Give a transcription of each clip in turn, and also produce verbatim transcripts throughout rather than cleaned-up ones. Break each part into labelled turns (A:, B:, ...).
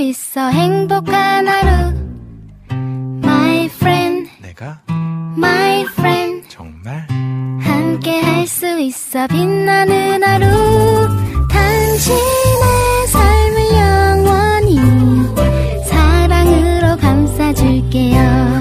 A: 있어 행복한 하루 My friend
B: 내가
A: My friend
B: 정말
A: 함께 할 수 있어 빛나는 하루 당신의 삶을 영원히 사랑으로 감싸줄게요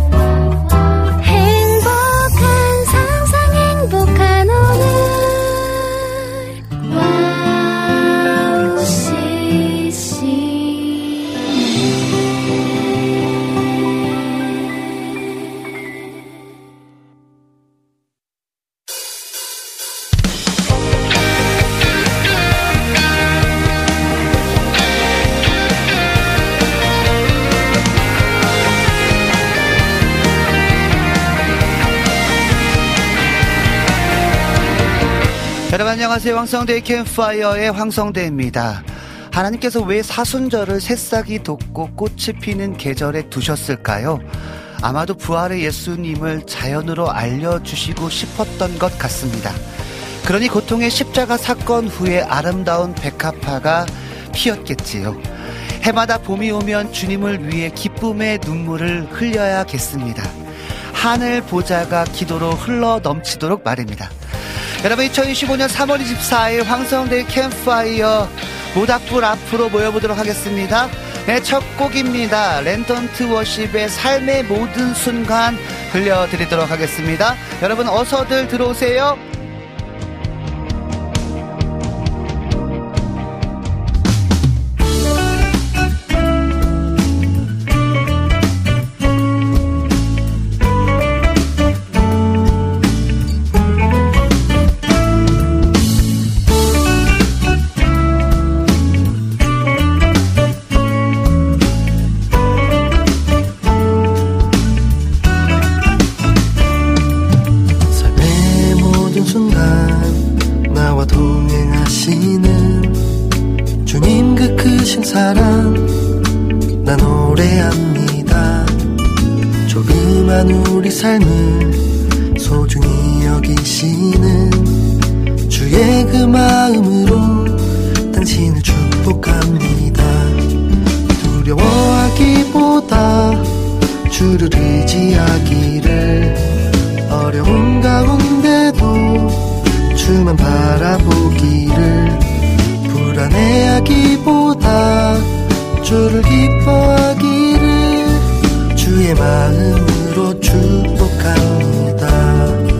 C: 여러분 안녕하세요. 황성대의 캠프파이어의 황성대입니다. 하나님께서 왜 사순절을 새싹이 돋고 꽃이 피는 계절에 두셨을까요? 아마도 부활의 예수님을 자연으로 알려주시고 싶었던 것 같습니다. 그러니 고통의 십자가 사건 후에 아름다운 백합화가 피었겠지요. 해마다 봄이 오면 주님을 위해 기쁨의 눈물을 흘려야겠습니다. 하늘 보좌가 기도로 흘러 넘치도록 말입니다. 여러분 이천이십오년 삼월 이십사일 황성대 캠프파이어 모닥불 앞으로 모여보도록 하겠습니다. 네, 첫 곡입니다. 랜턴트 워십의 삶의 모든 순간 들려드리도록 하겠습니다. 여러분 어서들 들어오세요.
D: 사랑 난 노래합니다. 조그만 우리 삶을 소중히 여기시는 주의 그 마음으로 당신을 축복합니다. 두려워하기보다 주를 의지하기를 어려운 가운데도 주만 바라보기를 불안해하기보다 주를 기뻐하기를 주의 마음으로 축복합니다.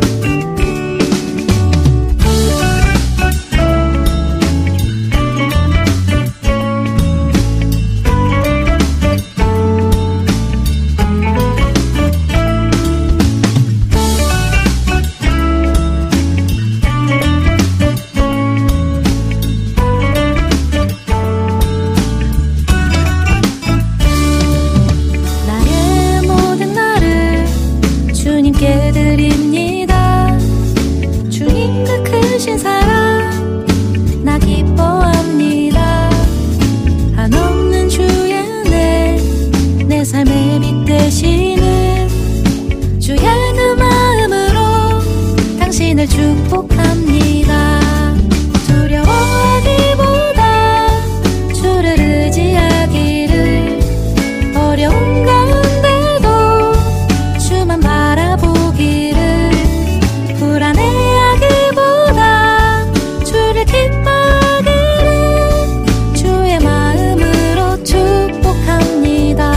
A: 축복합니다. 두려워하기보다 주를 의지하기를 어려운 가운데도 주만 바라보기를 불안해하기보다 주를 기뻐하기를 주의 마음으로 축복합니다.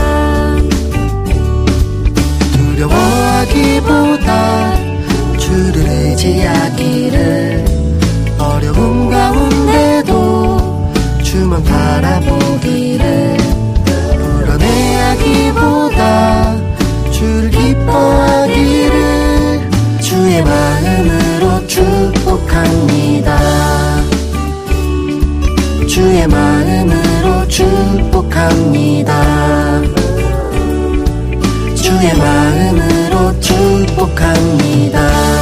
D: 두려워하기보다 주를 의지하기를 어려운 가운데도 주만 바라보기를 불안해하기보다 주를 기뻐하기를 주의 마음으로 축복합니다. 주의 마음으로 축복합니다. 주의 마음으로 축복합니다.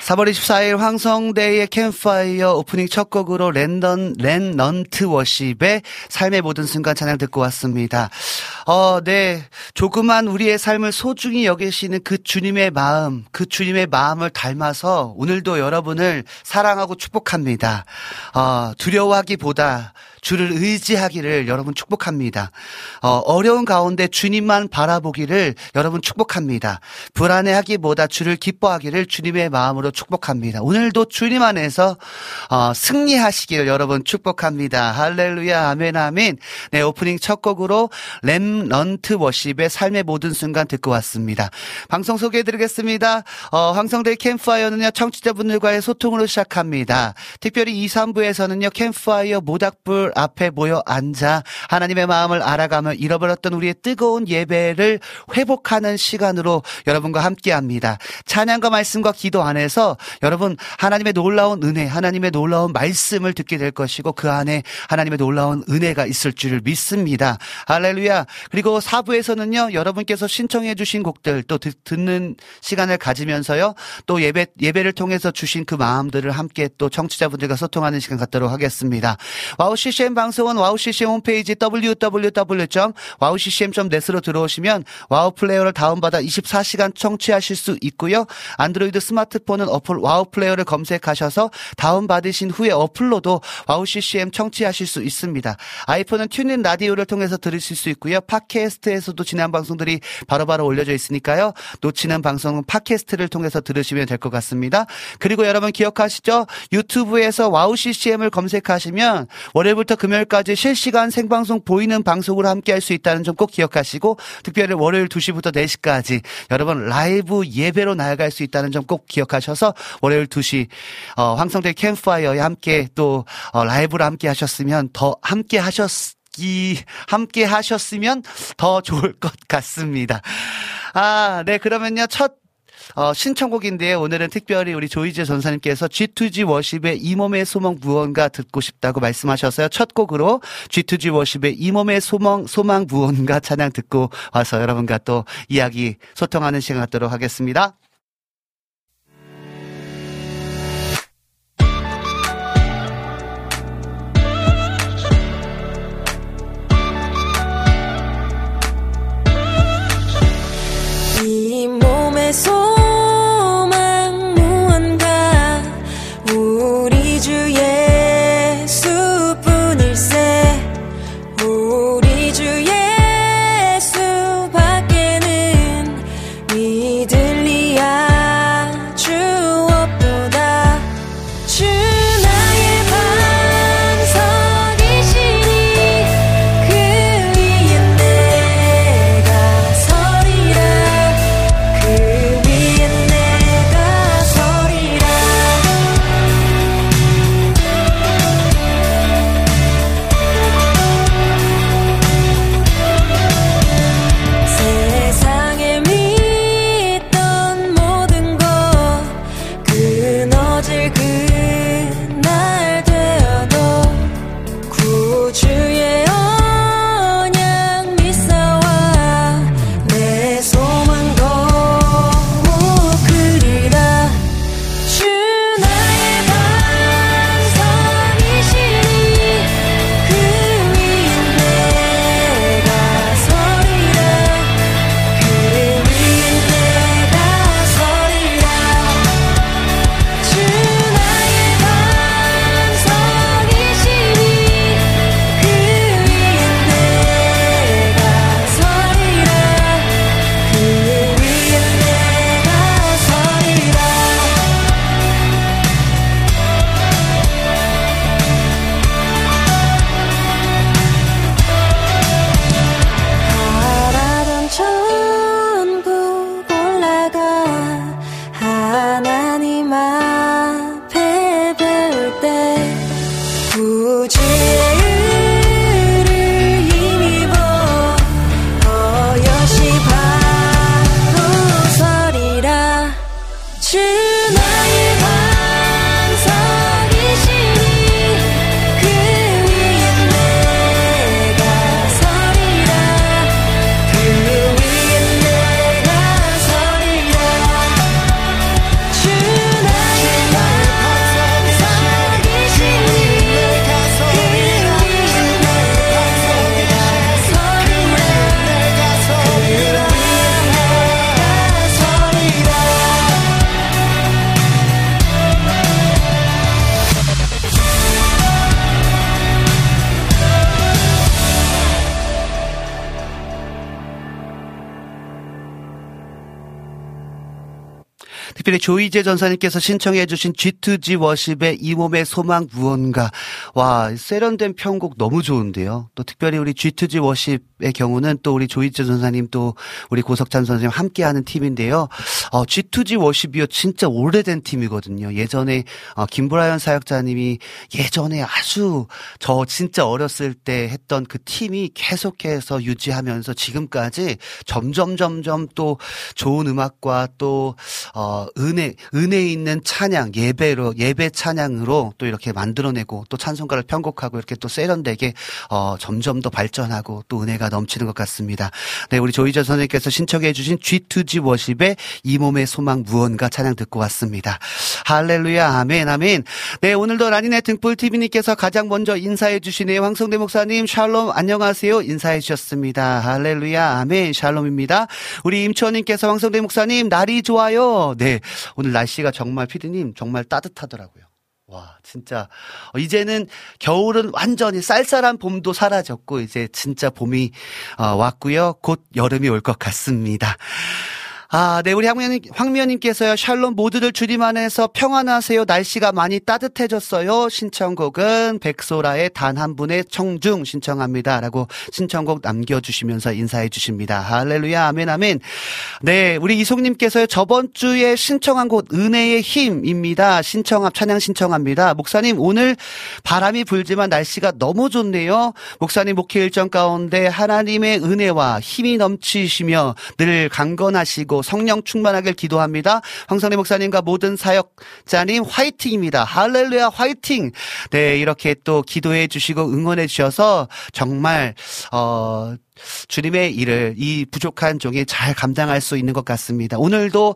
C: 사월 이십사일 황성대의 캠파이어 오프닝 첫 곡으로 랜던, 랜넌트 워십의 삶의 모든 순간 찬양 듣고 왔습니다. 어, 네. 조그만 우리의 삶을 소중히 여기시는 그 주님의 마음, 그 주님의 마음을 닮아서 오늘도 여러분을 사랑하고 축복합니다. 어, 두려워하기보다 주를 의지하기를 여러분 축복합니다. 어, 어려운 가운데 주님만 바라보기를 여러분 축복합니다. 불안해하기보다 주를 기뻐하기를 주님의 마음으로 축복합니다. 오늘도 주님 안에서 어, 승리하시기를 여러분 축복합니다. 할렐루야, 아멘, 아멘. 네, 오프닝 첫 곡으로 렘넌트 워십의 삶의 모든 순간 듣고 왔습니다. 방송 소개해드리겠습니다. 어, 황성대 캠파이어는요, 청취자분들과의 소통으로 시작합니다. 특별히 이, 삼 부에서는요, 캠파이어 모닥불 앞에 모여 앉아 하나님의 마음을 알아가며 잃어버렸던 우리의 뜨거운 예배를 회복하는 시간으로 여러분과 함께합니다. 찬양과 말씀과 기도 안에서 여러분 하나님의 놀라운 은혜, 하나님의 놀라운 말씀을 듣게 될 것이고 그 안에 하나님의 놀라운 은혜가 있을 줄을 믿습니다. 할렐루야. 그리고 사 부에서는요, 여러분께서 신청해 주신 곡들 또 듣, 듣는 시간을 가지면서요, 또 예배, 예배를 통해서 주신 그 마음들을 함께 또 청취자분들과 소통하는 시간 갖도록 하겠습니다. 와우 씨씨엠 방송은 와우 씨씨엠 홈페이지 더블유 더블유 더블유 점 와우 씨씨엠 점 넷으로 들어오시면 와우 플레이어를 다운받아 이십사 시간 청취하실 수 있고요. 안드로이드 스마트폰은 어플 와우 플레이어를 검색하셔서 다운받으신 후에 어플로도 와우 씨씨엠 청취하실 수 있습니다. 아이폰은 튜닝 라디오를 통해서 들으실 수 있고요. 팟캐스트에서도 지난 방송들이 바로바로 올려져 있으니까요. 놓치는 방송은 팟캐스트를 통해서 들으시면 될 것 같습니다. 그리고 여러분 기억하시죠? 유튜브에서 와우 씨씨엠을 검색하시면 월요일부터 금요일까지 실시간 생방송 보이는 방송으로 함께할 수 있다는 점 꼭 기억하시고, 특별히 월요일 두 시부터 네 시까지 여러분 라이브 예배로 나아갈 수 있다는 점 꼭 기억하셔서 월요일 두 시 어, 황성대 캠파이어에 함께 또 어, 라이브로 함께 하셨으면 더 함께 하셨 이 함께 하셨으면 더 좋을 것 같습니다. 아, 네, 그러면요, 첫 어, 신청곡인데요. 오늘은 특별히 우리 조이제 전사님께서 지투지 워십의 이 몸의 소망 무언가 듣고 싶다고 말씀하셔서요. 첫 곡으로 지투지 워십의 이 몸의 소망, 소망 무언가 찬양 듣고 와서 여러분과 또 이야기 소통하는 시간 갖도록 하겠습니다.
B: 이 몸의 소망 무언가 우리 주 예수뿐일세. 우리 주 예수밖에는 믿을 리 아주 없도다. 주 나의 반석이시니 그 위에 내가 서리라. 그 위에 내가 서리라. 세상에 믿던 모든 것 끊어질 그날 되어도 구주의 언약 믿사와 내 소망 더욱 크리라. 주 나의 반석이시니 그 위에 내가 서리라. 그 위에 내가 서리라. 주 나의
C: 특별히 조이제 전사님께서 신청해 주신 지투지 워십의 이 몸의 소망 무언가. 와, 세련된 편곡 너무 좋은데요. 또 특별히 우리 지투지 워십의 경우는 또 우리 조이제 전사님 또 우리 고석찬 선생님 함께하는 팀인데요. 어, 지투지 워십이요 진짜 오래된 팀이거든요. 예전에 어, 김브라이언 사역자님이 예전에 아주 저 진짜 어렸을 때 했던 그 팀이 계속해서 유지하면서 지금까지 점점 점점 또 좋은 음악과 또 어, 은혜 은혜 있는 찬양 예배로 예배 찬양으로 또 이렇게 만들어내고 또 찬송가를 편곡하고 이렇게 또 세련되게 어, 점점 더 발전하고 또 은혜가 넘치는 것 같습니다. 네, 우리 조이저 선생님께서 신청해 주신 지투지 워십의 이 몸의 소망 무언가 찬양 듣고 왔습니다. 할렐루야, 아멘, 아멘. 네, 오늘도 라니네 등불티비님께서 가장 먼저 인사해 주시네요. 황성대 목사님, 샬롬, 안녕하세요. 인사해 주셨습니다. 할렐루야, 아멘, 샬롬입니다. 우리 임초원님께서 황성대 목사님, 날이 좋아요. 네, 오늘 날씨가 정말 피디님 정말 따뜻하더라고요. 와, 진짜 이제는 겨울은 완전히 쌀쌀한 봄도 사라졌고 이제 진짜 봄이 어, 왔고요. 곧 여름이 올 것 같습니다. 아, 네, 우리 황미연님, 황미연님께서요, 샬롬 모두들 주님 안에서 평안하세요. 날씨가 많이 따뜻해졌어요. 신청곡은 백소라의 단 한 분의 청중 신청합니다. 라고 신청곡 남겨주시면서 인사해 주십니다. 할렐루야, 아멘, 아멘. 네, 우리 이송님께서요, 저번 주에 신청한 곡 은혜의 힘입니다. 신청합, 찬양 신청합니다. 목사님, 오늘 바람이 불지만 날씨가 너무 좋네요. 목사님 목회 일정 가운데 하나님의 은혜와 힘이 넘치시며 늘 강건하시고 성령 충만하길 기도합니다. 황성래 목사님과 모든 사역자님 화이팅입니다. 할렐루야, 화이팅. 네, 이렇게 또 기도해 주시고 응원해 주셔서 정말 어 주님의 일을 이 부족한 종이 잘 감당할 수 있는 것 같습니다. 오늘도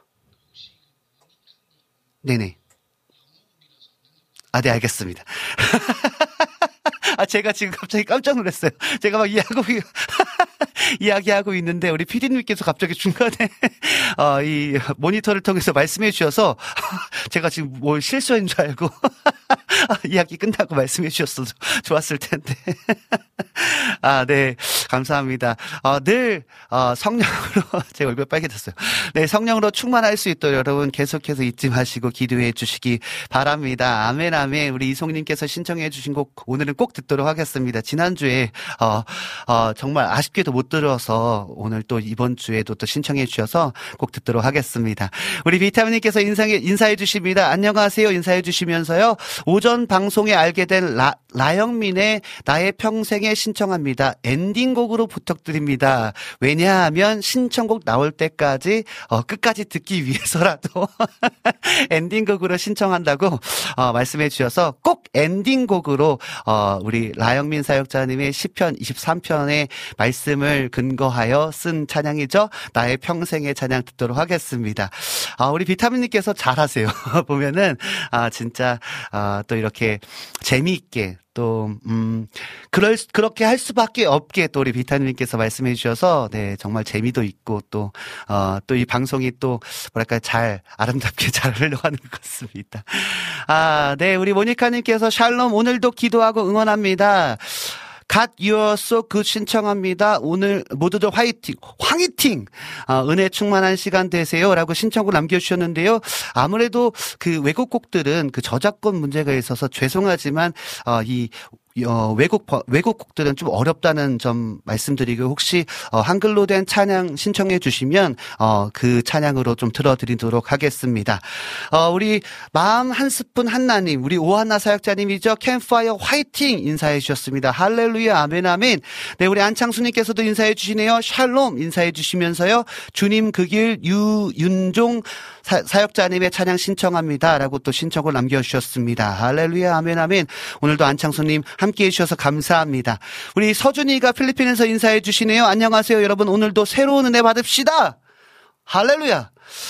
C: 네네. 아, 네, 알겠습니다. 아, 제가 지금 갑자기 깜짝 놀랐어요. 제가 막 이야기하고, 이야기하고 있는데, 우리 피디님께서 갑자기 중간에, 어, 이 모니터를 통해서 말씀해 주셔서, 제가 지금 뭘 실수한 줄 알고, 이야기 끝나고 말씀해 주셨어도 좋았을 텐데. 아, 네. 감사합니다. 어, 늘, 어, 성령으로, 제 얼굴 빨개졌어요. 네, 성령으로 충만할 수 있도록 여러분 계속해서 잊지 마시고 기도해 주시기 바랍니다. 아멘, 아멘. 우리 이송님께서 신청해 주신 곡, 오늘은 꼭 듣도록 하겠습니다. 지난주에, 어, 어, 정말 아쉽게도 못 들어서 오늘 또 이번 주에도 또 신청해 주셔서 꼭 듣도록 하겠습니다. 우리 비타민님께서 인사해, 인사해 주십니다. 안녕하세요. 인사해 주시면서요. 오전 방송에 알게 된 라, 라영민의 나의 평생에 신청합니다. 엔딩곡으로 부탁드립니다. 왜냐하면 신청곡 나올 때까지 어, 끝까지 듣기 위해서라도 엔딩곡으로 신청한다고 어, 말씀해 주셔서 꼭 엔딩곡으로 어, 우리 라영민 사역자님의 시편 이십삼 편의 말씀을 근거하여 쓴 찬양이죠. 나의 평생의 찬양 듣도록 하겠습니다. 아, 우리 비타민님께서 잘하세요. 보면은 아, 진짜 아, 또 이렇게 재미있게 또, 음, 그럴, 그렇게 할 수밖에 없게 또 우리 비타님께서 말씀해 주셔서, 네, 정말 재미도 있고 또, 어, 또 이 방송이 또, 뭐랄까, 잘, 아름답게 잘 흘러가는 것 같습니다. 아, 네, 우리 모니카님께서 샬롬 오늘도 기도하고 응원합니다. Got your so good 신청합니다. 오늘 모두들 화이팅, 황이팅! 어, 은혜 충만한 시간 되세요. 라고 신청을 남겨주셨는데요. 아무래도 그 외국 곡들은 그 저작권 문제가 있어서 죄송하지만, 어, 이, 어, 외국, 외국 곡들은 좀 어렵다는 점 말씀드리고, 혹시, 어, 한글로 된 찬양 신청해 주시면, 어, 그 찬양으로 좀 들어드리도록 하겠습니다. 어, 우리 마음 한 스푼 한나님, 우리 오한나 사역자님이죠. 캠파이어 화이팅! 인사해 주셨습니다. 할렐루야, 아멘, 아멘. 네, 우리 안창수님께서도 인사해 주시네요. 샬롬 인사해 주시면서요. 주님 그 길 유윤종 사, 사역자님의 찬양 신청합니다. 라고 또 신청을 남겨주셨습니다. 할렐루야, 아멘, 아멘. 오늘도 안창수님 함께 해주셔서 감사합니다. 우리 서준이가 필리핀에서 인사해 주시네요. 안녕하세요, 여러분. 오늘도 새로운 은혜 받읍시다. 할렐루야.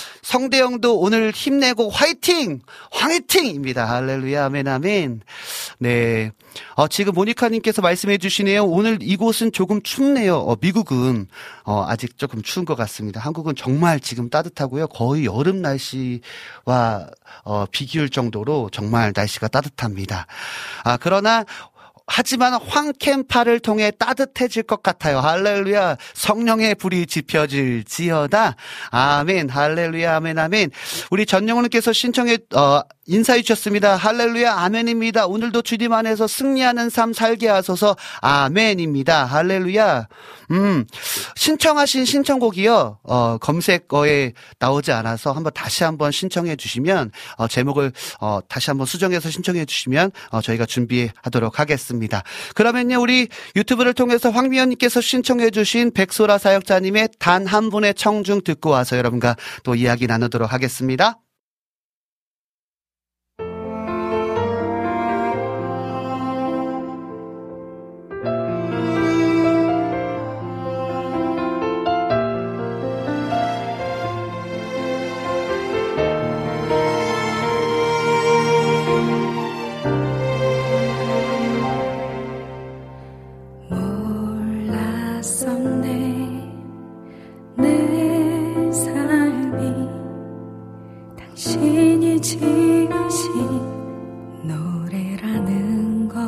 C: 성대영도 오늘 힘내고 화이팅! 화이팅입니다. 할렐루야, 아멘, 아멘. 네. 어, 지금 모니카님께서 말씀해 주시네요. 오늘 이곳은 조금 춥네요. 어, 미국은, 어, 아직 조금 추운 것 같습니다. 한국은 정말 지금 따뜻하고요. 거의 여름 날씨와, 어, 비교할 정도로 정말 날씨가 따뜻합니다. 아, 그러나, 하지만 황캠파를 통해 따뜻해질 것 같아요. 할렐루야. 성령의 불이 지펴질지어다. 아멘. 할렐루야. 아멘. 아멘. 우리 전영훈님께서 신청해 어, 인사해 주셨습니다. 할렐루야. 아멘입니다. 오늘도 주님 안에서 승리하는 삶 살게 하소서. 아멘입니다. 할렐루야. 음, 신청하신 신청곡이요. 어, 검색어에 나오지 않아서 한번 다시 한번 신청해 주시면 어, 제목을 어, 다시 한번 수정해서 신청해 주시면 어, 저희가 준비하도록 하겠습니다. 그러면요, 우리 유튜브를 통해서 황미연님께서 신청해 주신 백소라 사역자님의 단 한 분의 청중 듣고 와서 여러분과 또 이야기 나누도록 하겠습니다.
B: 당신이 지으신 노래라는 걸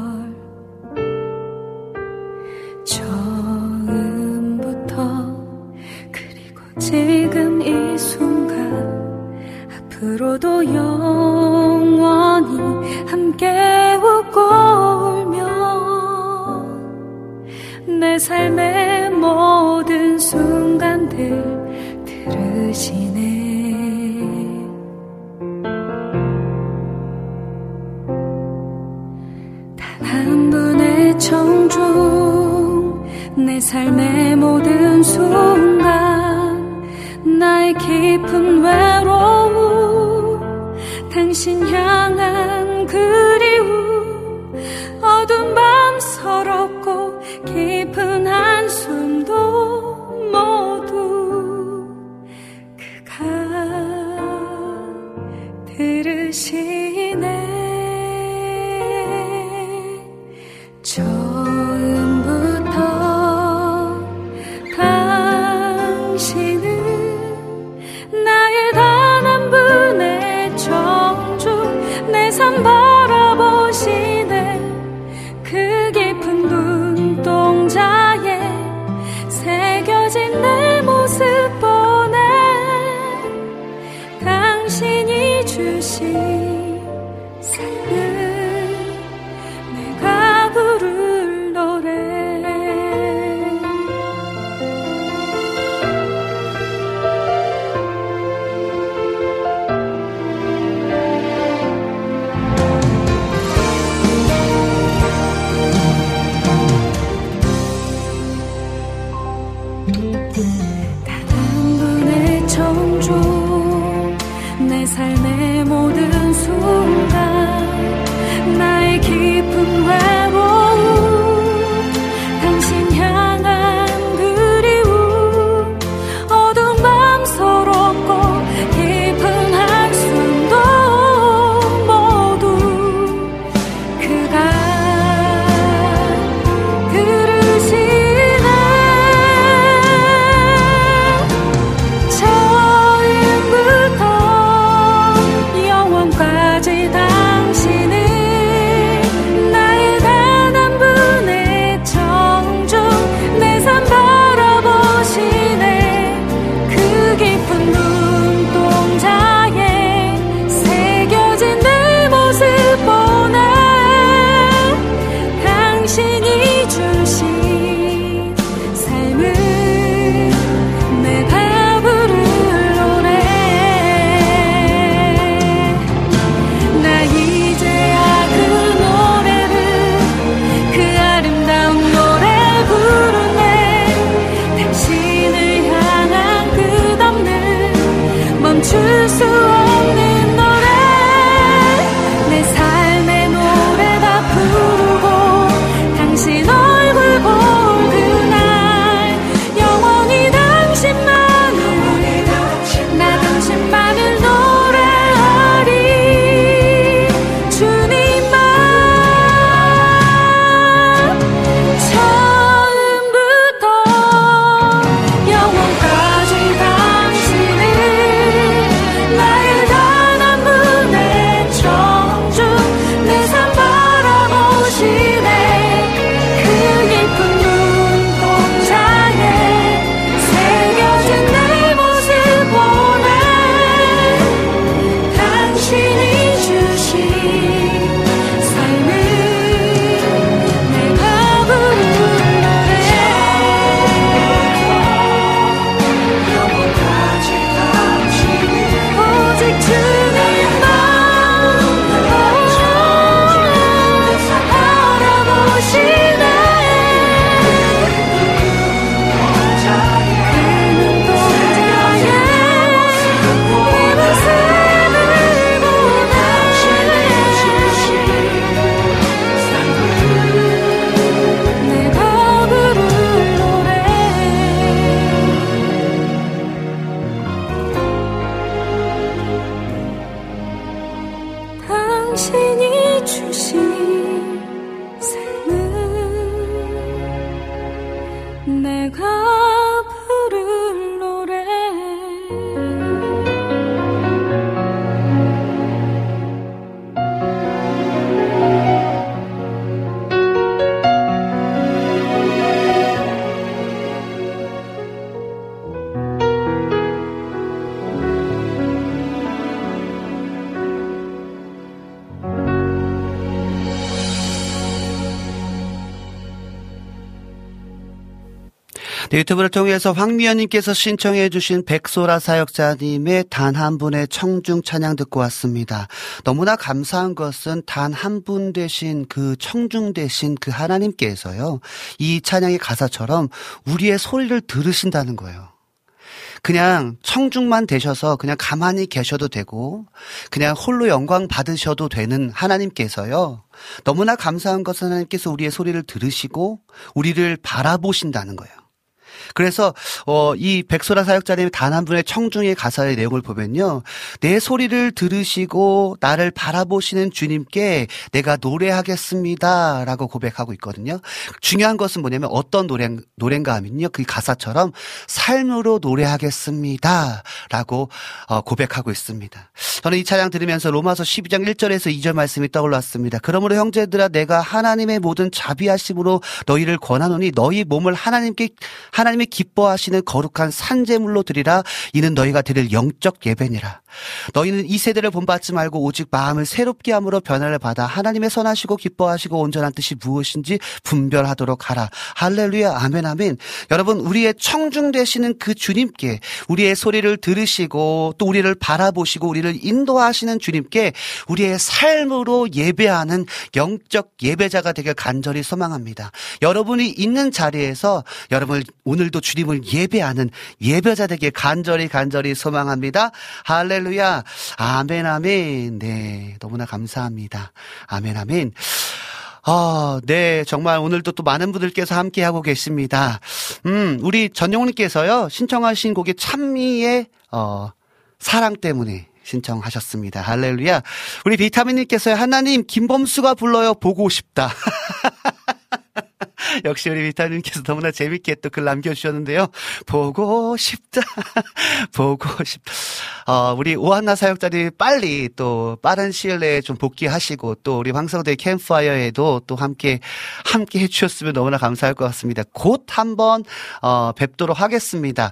B: 처음부터 그리고 지금 이 순간 앞으로도 영원히 함께 웃고 울며 내 삶의 모든 순간들 들으시네. 청중 내 삶의 모든 순간 나의 깊은 외로움 당신 향한 그리움 어두운 밤 서럽고 깊은 한숨도 모두 그가 들으시네. 처음부터 당신은 나의 단 한 분의 청중 내 삶 바라보시네. 그 깊은 눈동자에 새겨진 내 모습 보네. 당신이 주신 삶은 부를 노래. 단 한 분의 청중 내 삶의 모든 순간 나의 깊은 외로움 당신 향한 그리움 어두운 밤 서럽고 깊은 한숨도 모두 그가 들으시네. 처음부터 영원까지 당신이 주신 삶은 내가 부를 노래.
C: 네, 유튜브를 통해서 황미연님께서 신청해 주신 백소라 사역자님의 단 한 분의 청중 찬양 듣고 왔습니다. 너무나 감사한 것은 단 한 분 되신 그 청중 되신 그 하나님께서요, 이 찬양의 가사처럼 우리의 소리를 들으신다는 거예요. 그냥 청중만 되셔서 그냥 가만히 계셔도 되고 그냥 홀로 영광 받으셔도 되는 하나님께서요, 너무나 감사한 것은 하나님께서 우리의 소리를 들으시고 우리를 바라보신다는 거예요. 그래서 어, 이 백소라 사역자님의 단 한 분의 청중의 가사의 내용을 보면요, 내 소리를 들으시고 나를 바라보시는 주님께 내가 노래하겠습니다 라고 고백하고 있거든요. 중요한 것은 뭐냐면 어떤 노래, 노래인가 하면요, 그 가사처럼 삶으로 노래하겠습니다 라고 어, 고백하고 있습니다. 저는 이 찬양 들으면서 로마서 십이 장 일 절에서 이 절 말씀이 떠올랐습니다. 그러므로 형제들아, 내가 하나님의 모든 자비하심으로 너희를 권하노니 너희 몸을 하나님께 하나님이 기뻐하시는 거룩한 산제물로 드리라. 이는 너희가 드릴 영적 예배니라. 너희는 이 세대를 본받지 말고 오직 마음을 새롭게 함으로 변화를 받아 하나님의 선하시고 기뻐하시고 온전한 뜻이 무엇인지 분별하도록 하라. 할렐루야, 아멘, 아멘. 여러분, 우리의 청중 되시는 그 주님께 우리의 소리를 들으시고 또 우리를 바라보시고 우리를 인도하시는 주님께 우리의 삶으로 예배하는 영적 예배자가 되길 간절히 소망합니다. 여러분이 있는 자리에서 여러분 오늘도 주님을 예배하는 예배자 되길 간절히 간절히 소망합니다. 할렐루야, 아멘, 아멘. 네, 너무나 감사합니다. 아멘, 아멘. 아, 네, 정말 오늘도 또 많은 분들께서 함께하고 계십니다. 음, 우리 전용님께서요, 신청하신 곡이 찬미의 어, 사랑 때문에 신청하셨습니다. 할렐루야. 우리 비타민님께서요, 하나님, 김범수가 불러요, 보고 싶다. 역시 우리 비타민님께서 너무나 재밌게 또 글 남겨주셨는데요. 보고 싶다. 보고 싶다. 어, 우리 오한나 사역자님 빨리 또 빠른 시일 내에 좀 복귀하시고 또 우리 황성대 캠프파이어에도 또 함께, 함께 해주셨으면 너무나 감사할 것 같습니다. 곧 한번, 어, 뵙도록 하겠습니다.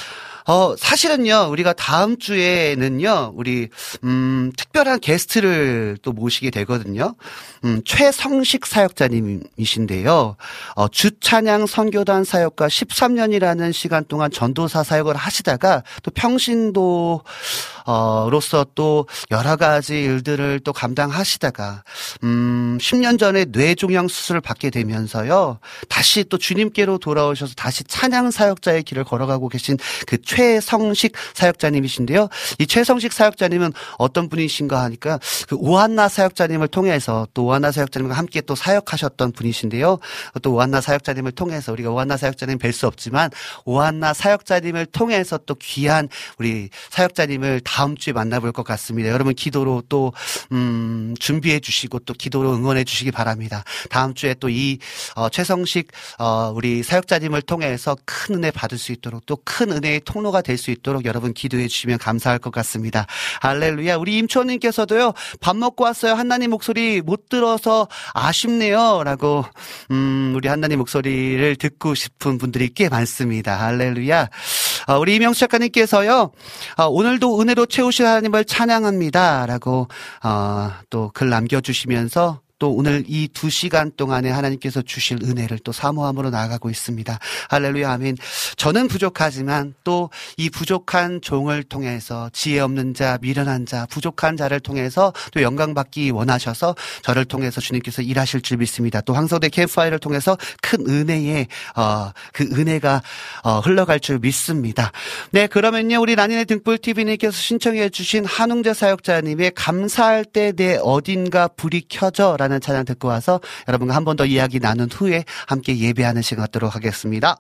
C: 어, 사실은요, 우리가 다음 주에는요, 우리, 음, 특별한 게스트를 또 모시게 되거든요. 음, 최성식 사역자님이신데요. 어, 주찬양 선교단 사역과 십삼 년이라는 시간 동안 전도사 사역을 하시다가 또 평신도, 어, 로서 또 여러 가지 일들을 또 감당하시다가, 음, 십 년 전에 뇌종양 수술을 받게 되면서요, 다시 또 주님께로 돌아오셔서 다시 찬양 사역자의 길을 걸어가고 계신 그 최성식 사역자님이신데요. 이 최성식 사역자님은 어떤 분이신가 하니까 그 오한나 사역자님을 통해서 또 오한나 사역자님과 함께 또 사역하셨던 분이신데요. 또 오한나 사역자님을 통해서 우리가 오한나 사역자님 뵐 수 없지만 오한나 사역자님을 통해서 또 귀한 우리 사역자님을 다음 주에 만나볼 것 같습니다. 여러분 기도로 또 음, 준비해 주시고 또 기도로 응원해 주시기 바랍니다. 다음 주에 또 이 어, 최성식 어, 우리 사역자님을 통해서 큰 은혜 받을 수 있도록 또 큰 은혜의 통로가 될 수 있도록 여러분 기도해 주시면 감사할 것 같습니다. 할렐루야. 우리 임초원님께서도요, 밥 먹고 왔어요. 한나님 목소리 못 들어서 아쉽네요. 라고 음, 우리 한나님 목소리를 듣고 싶은 분들이 꽤 많습니다. 할렐루야. 어, 우리 이명수 작가님께서요, 어, 오늘도 은혜로 채우실 하나님을 찬양합니다. 라고 어, 또 글 남겨주시면서 또 오늘 이 두 시간 동안에 하나님께서 주실 은혜를 또 사모함으로 나아가고 있습니다. 할렐루야, 아멘. 저는 부족하지만 또 이 부족한 종을 통해서 지혜 없는 자, 미련한 자, 부족한 자를 통해서 또 영광 받기 원하셔서 저를 통해서 주님께서 일하실 줄 믿습니다. 또 황성대 캠프파이어를 통해서 큰 은혜의 어, 그 은혜가 어, 흘러갈 줄 믿습니다. 네, 그러면요, 우리 난인의 등불티비님께서 신청해 주신 한웅재 사역자님의 감사할 때 내 어딘가 불이 켜져 라는 찬양 듣고 와서 여러분과 한 번 더 이야기 나눈 후에 함께 예배하는 시간 갖도록 하겠습니다.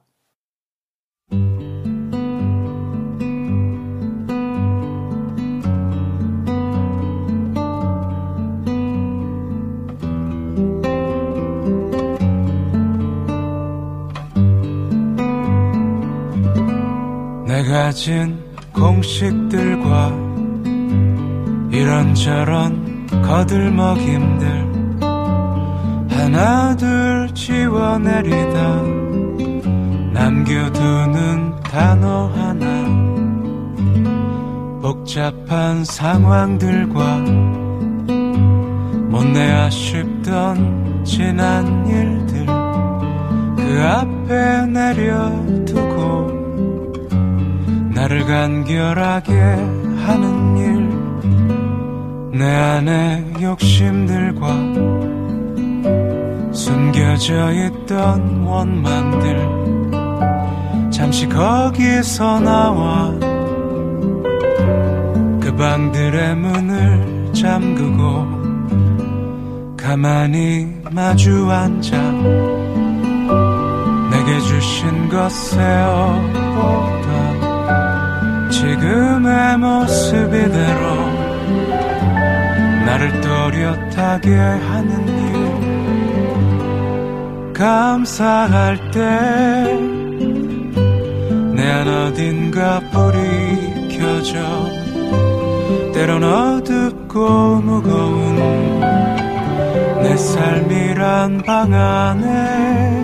E: 가진 공식들과 이런저런 거들먹임들 하나둘 지워내리다 남겨두는 단어 하나 복잡한 상황들과 못내 아쉽던 지난 일들 그 앞에 내려두고 나를 간결하게 하는 일 내 안의 욕심들과 숨겨져 있던 원망들 잠시 거기서 나와 그 방들의 문을 잠그고 가만히 마주 앉아 내게 주신 것 세어보다 지금의 모습 이대로 나를 또렷하게 하는 일 감사할 때 내 안 어딘가 불이 켜져 때론 어둡고 무거운 내 삶이란 방 안에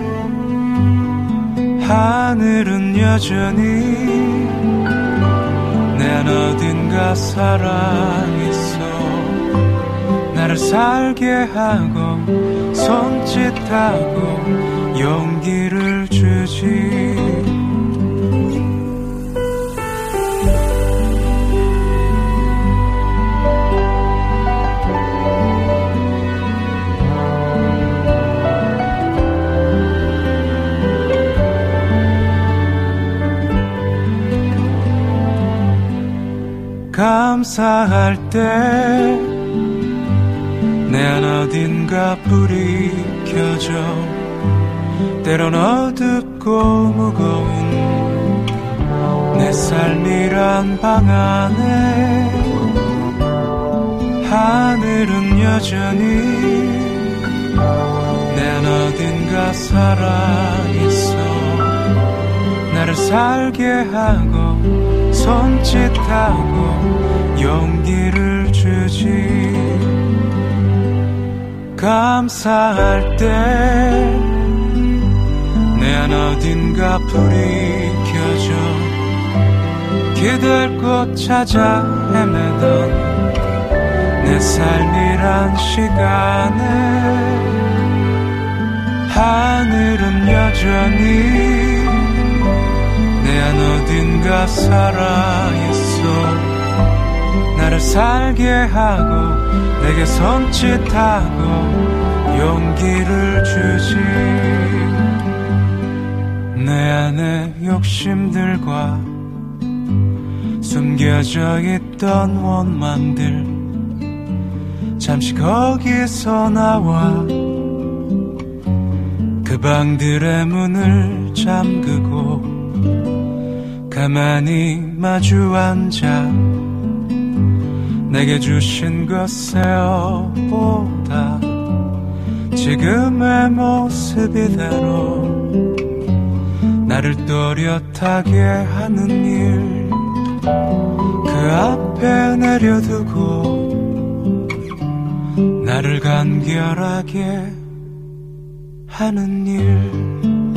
E: 하늘은 여전히 내 안 어딘가 살아있어 나를 살게 하고 손짓하고 용기를 주지 감사할 때 내 안 어딘가 불이 켜져 때론 어둡고 무거운 내 삶이란 방 안에 하늘은 여전히 내 안 어딘가 살아있어 나를 살게 하고 손짓하고 용기를 주지 감사할 때 내 안 어딘가 불이 켜져 기댈 곳 찾아 헤매던 내 삶이란 시간에 하늘은 여전히 내 안 어딘가 살아있어 나를 살게 하고 내게 손짓하고 용기를 주지 내 안의 욕심들과 숨겨져 있던 원망들 잠시 거기서 나와 그 방들의 문을 잠그고 가만히 마주 앉아 내게 주신 것 세어보다 지금의 모습 이대로 나를 또렷하게 하는 일 그 앞에 내려두고 나를 간결하게 하는 일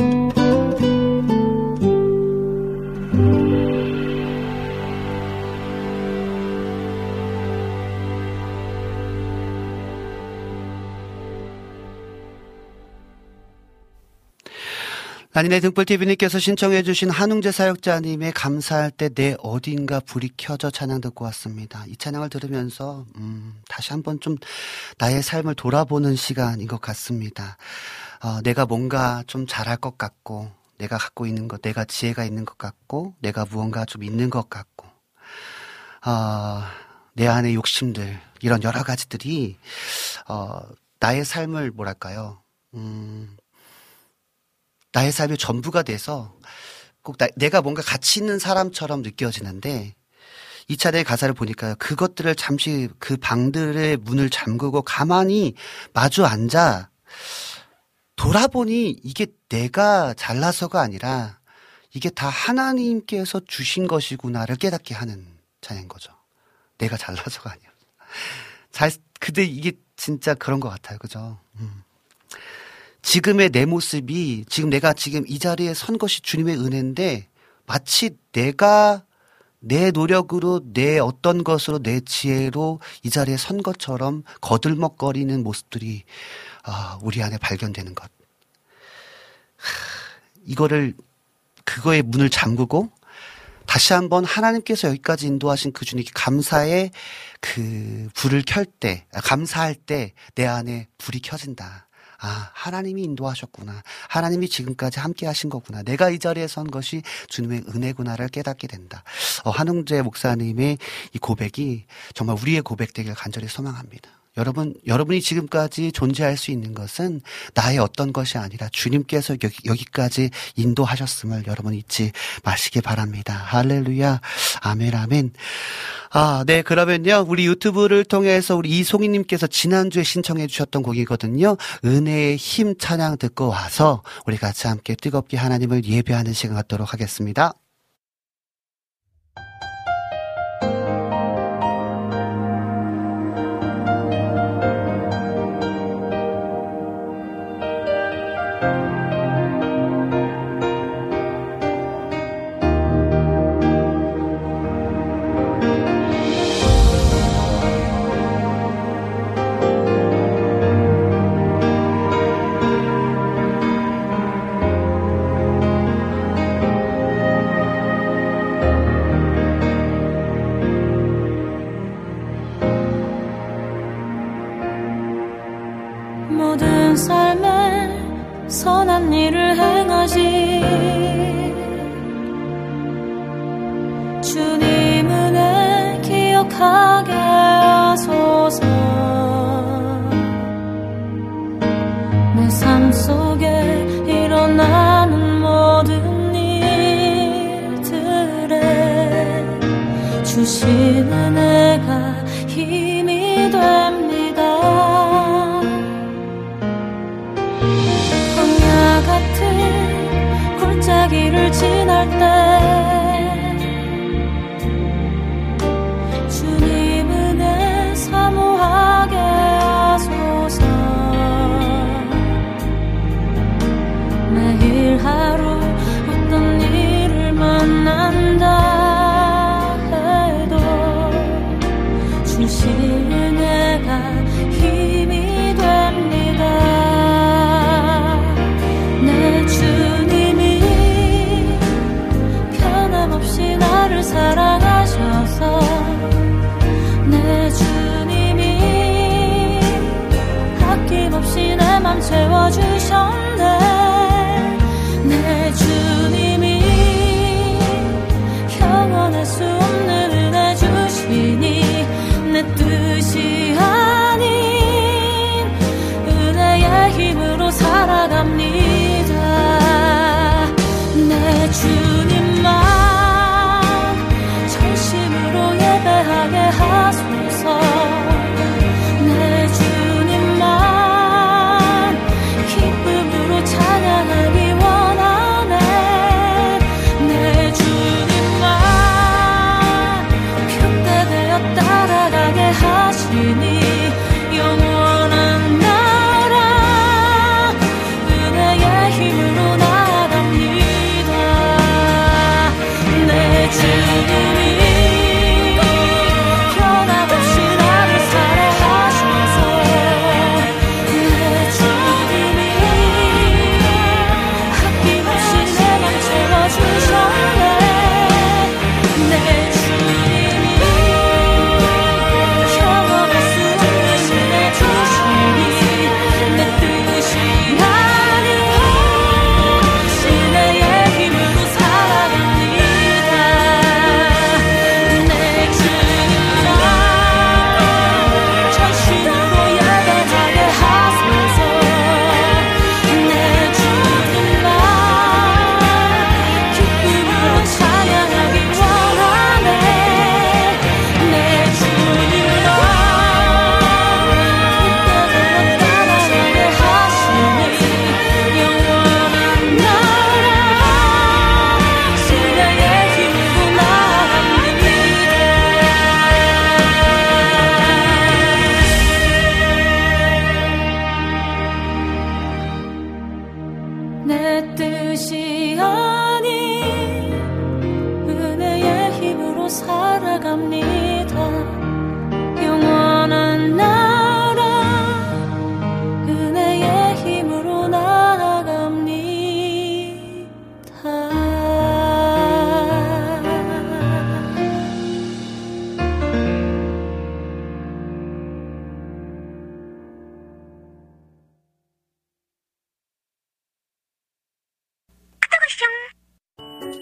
C: 라니네 등불티비님께서 신청해주신 한웅재 사역자님의 감사할 때 내 어딘가 불이 켜져 찬양 듣고 왔습니다. 이 찬양을 들으면서 음, 다시 한번 좀 나의 삶을 돌아보는 시간인 것 같습니다. 어, 내가 뭔가 좀 잘할 것 같고 내가 갖고 있는 것, 내가 지혜가 있는 것 같고 내가 무언가 좀 있는 것 같고 어, 내 안의 욕심들 이런 여러 가지들이 어, 나의 삶을 뭐랄까요 음, 나의 삶의 전부가 돼서 꼭 나, 내가 뭔가 가치 있는 사람처럼 느껴지는데 이 차례의 가사를 보니까 그것들을 잠시 그 방들의 문을 잠그고 가만히 마주 앉아 돌아보니 이게 내가 잘나서가 아니라 이게 다 하나님께서 주신 것이구나를 깨닫게 하는 찬양인 거죠. 내가 잘나서가 아니야. 잘, 근데 이게 진짜 그런 것 같아요. 그죠? 음. 지금의 내 모습이, 지금 내가 지금 이 자리에 선 것이 주님의 은혜인데, 마치 내가 내 노력으로, 내 어떤 것으로, 내 지혜로 이 자리에 선 것처럼 거들먹거리는 모습들이 아, 우리 안에 발견되는 것. 이거를, 그거의 문을 잠그고 다시 한번 하나님께서 여기까지 인도하신 그 주님께 감사의 그 불을 켤 때, 감사할 때 내 안에 불이 켜진다. 아, 하나님이 인도하셨구나. 하나님이 지금까지 함께 하신 거구나. 내가 이 자리에 선 것이 주님의 은혜구나를 깨닫게 된다. 어, 한웅재 목사님의 이 고백이 정말 우리의 고백 되길 간절히 소망합니다. 여러분, 여러분이 지금까지 존재할 수 있는 것은 나의 어떤 것이 아니라 주님께서 여기, 여기까지 인도하셨음을 여러분 잊지 마시기 바랍니다. 할렐루야. 아멘, 아멘. 아, 네. 그러면요. 우리 유튜브를 통해서 우리 이송희님께서 지난주에 신청해 주셨던 곡이거든요. 은혜의 힘 찬양 듣고 와서 우리 같이 함께 뜨겁게 하나님을 예배하는 시간 갖도록 하겠습니다.
B: 모든 삶에 선한 일을 행하시 주님 은혜 기억하게 하소서. 내 삶 속에 일어나는 모든 일들에 주신 은혜가 힘이 됩니다. 같은 골짜기를 지날 때 주님 은혜 사모하게 하소서. 매일 하루 어떤 일을 만난다 해도 주신 은혜가 힘이 됩니다. 주님이 변함없이 나를 사랑하셔서 내 주님이 아낌없이 내 맘 채워주셨네. 내 주님이 영원할 수 없는 은혜 주시니 내 뜻이 아닌 은혜의 힘으로 살아갑니다. 내 주님만 전심으로 예배하게 하소서. 내 주님만 기쁨으로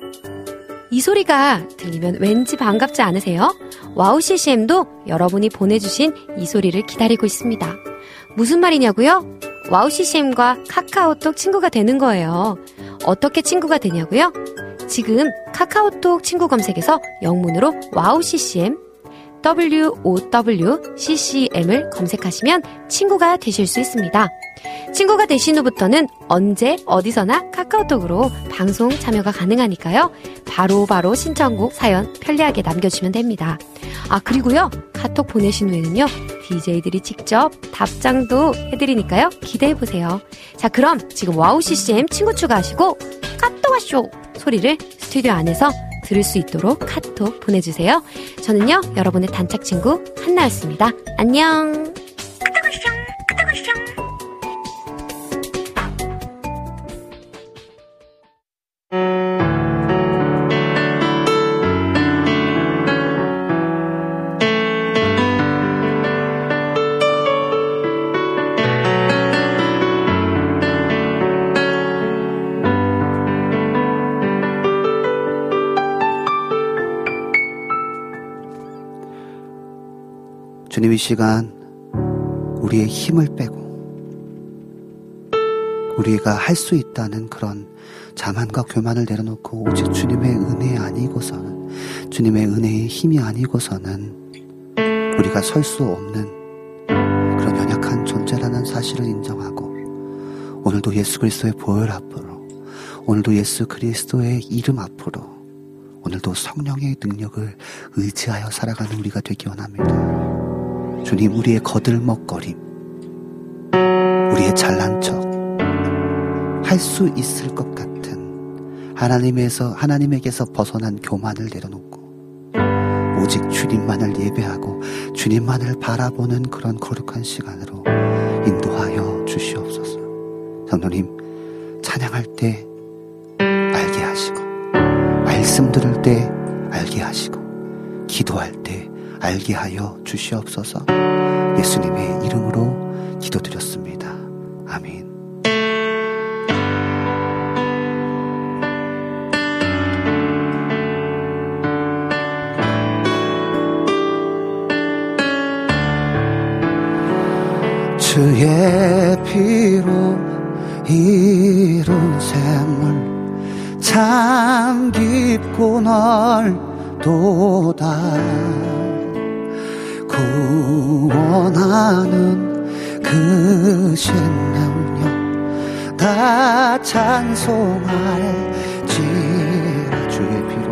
F: 이 소리가 들리면 왠지 반갑지 않으세요? 와우 씨씨엠도 여러분이 보내주신 이 소리를 기다리고 있습니다. 무슨 말이냐고요? 와우 씨씨엠과 카카오톡 친구가 되는 거예요. 어떻게 친구가 되냐고요? 지금 카카오톡 친구 검색에서 영문으로 와우 씨씨엠 워우씨씨엠을 검색하시면 친구가 되실 수 있습니다. 친구가 되신 후부터는 언제 어디서나 카카오톡으로 방송 참여가 가능하니까요. 바로바로 바로 신청곡 사연 편리하게 남겨주시면 됩니다. 아 그리고요 카톡 보내신 후에는요 디제이들이 직접 답장도 해드리니까요 기대해보세요. 자 그럼 지금 와우 씨씨엠 친구 추가하시고 카톡 와쇼 소리를 스튜디오 안에서 들을 수 있도록 카톡 보내주세요. 저는요 여러분의 단짝 친구 한나였습니다. 안녕.
C: 주님 이 시간 우리의 힘을 빼고 우리가 할 수 있다는 그런 자만과 교만을 내려놓고 오직 주님의 은혜 아니고서는 주님의 은혜의 힘이 아니고서는 우리가 설 수 없는 그런 연약한 존재라는 사실을 인정하고 오늘도 예수 그리스도의 보혈 앞으로 오늘도 예수 그리스도의 이름 앞으로 오늘도 성령의 능력을 의지하여 살아가는 우리가 되기 원합니다. 주님 우리의 거들먹거림 우리의 잘난 척 할 수 있을 것 같은 하나님에서, 하나님에게서 벗어난 교만을 내려놓고 오직 주님만을 예배하고 주님만을 바라보는 그런 거룩한 시간으로 인도하여 주시옵소서. 성도님 찬양할 때 알게 하시고 말씀 들을 때 알게 하시고 기도할 때 알게 하여 주시옵소서. 예수님의 이름으로 기도드렸습니다. 아멘. 주의 피로 이룬 샘물 참 깊고 넓도다. 구원하는 그 신능력 다 찬송할지라. 주의 피로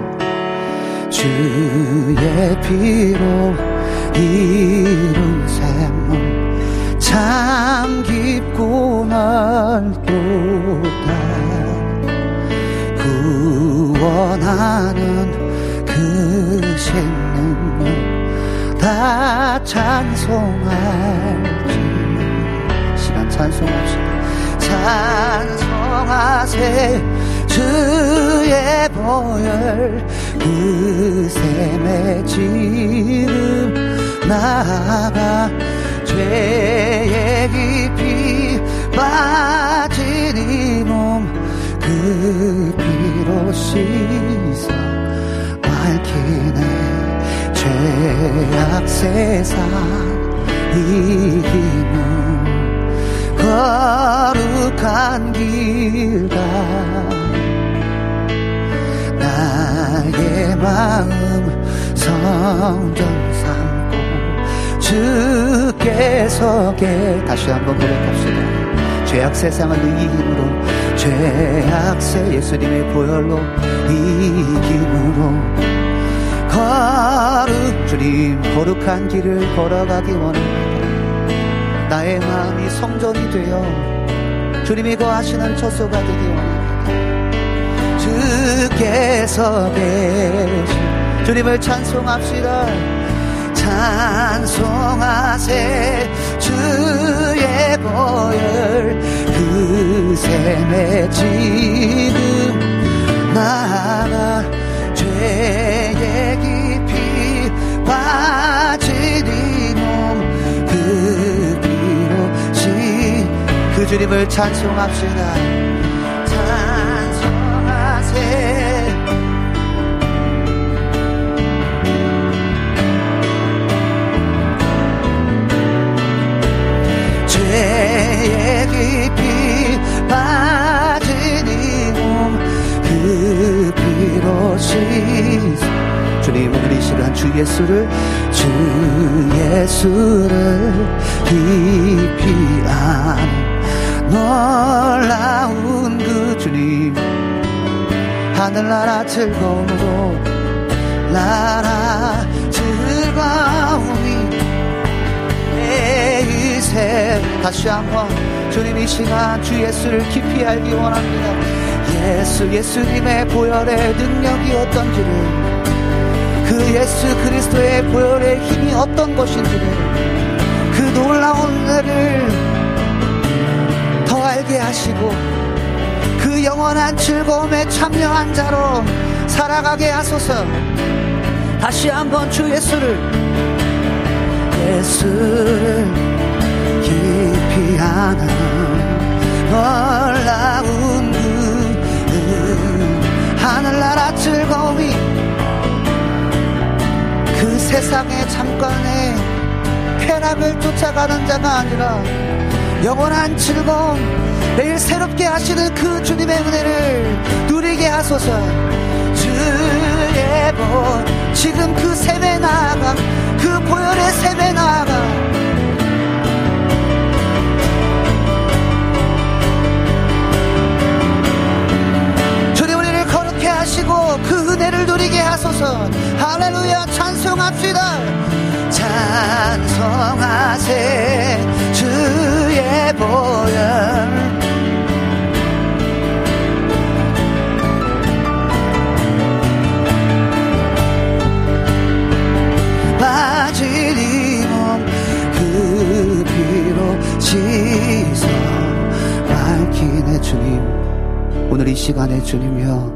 C: 주의 피로 이룬 샘물 참 깊고 넓도다. 구원하는 그 신능력 다 찬송할지. 시간 찬송합시다. 찬송하세 주의 보혈 그 샘의 지름 나아가 죄의 깊이 빠진 이 몸 그 피로 씻어 밝히네. 죄악 세상 이기는 거룩한 길가 나의 마음 성전 삼고 주께서게. 다시 한번 고백합시다. 죄악 세상을 이긴 힘으로 죄악 세 예수님의 보혈로 이김으로 거룩 주님 거룩한 길을 걸어가기 원합니다. 나의 마음이 성전이 되어 주님이 거하시는 처소가 되기 원합니다. 주께서 계신 주님을 찬송합시다. 찬송하세 주의 보혈 그 샘의 지름 나아가 죄의 깊이 빠진 이몸 그 피로 시 그 주님을 찬송합시다. 찬송하세 주님 오늘 이 시간 주 예수를 주 예수를 깊이 아는 놀라운 그 주님 하늘나라 즐거움으로 나라 즐거움이 내일새 다시 한번 주님 이 시간 주 예수를 깊이 알기 원합니다. 예수 예수님의 보혈의 능력이 어떤지를 그 예수 그리스도의 보혈의 힘이 어떤 것인지를 그 놀라운 은혜를 더 알게 하시고 그 영원한 즐거움에 참여한 자로 살아가게 하소서. 다시 한번 주 예수를 예수를 깊이 아는 놀라운 그 하늘나라 즐거움이 그 세상의 잠깐의 쾌락을 쫓아가는 자가 아니라 영원한 즐거움 매일 새롭게 하시는 그 주님의 은혜를 누리게 하소서. 주의 보 지금 그 샘에 나아가 그 보혈의 샘에 나아가 주님 우리를 거룩해 하시고 그 은혜를 누리게 하소서. 할렐루야 찬송합시다. 찬송하세 주의 보혈 빠진 이 몸 그 피로 씻어 밝히네. 주님 오늘 이 시간에 주님이여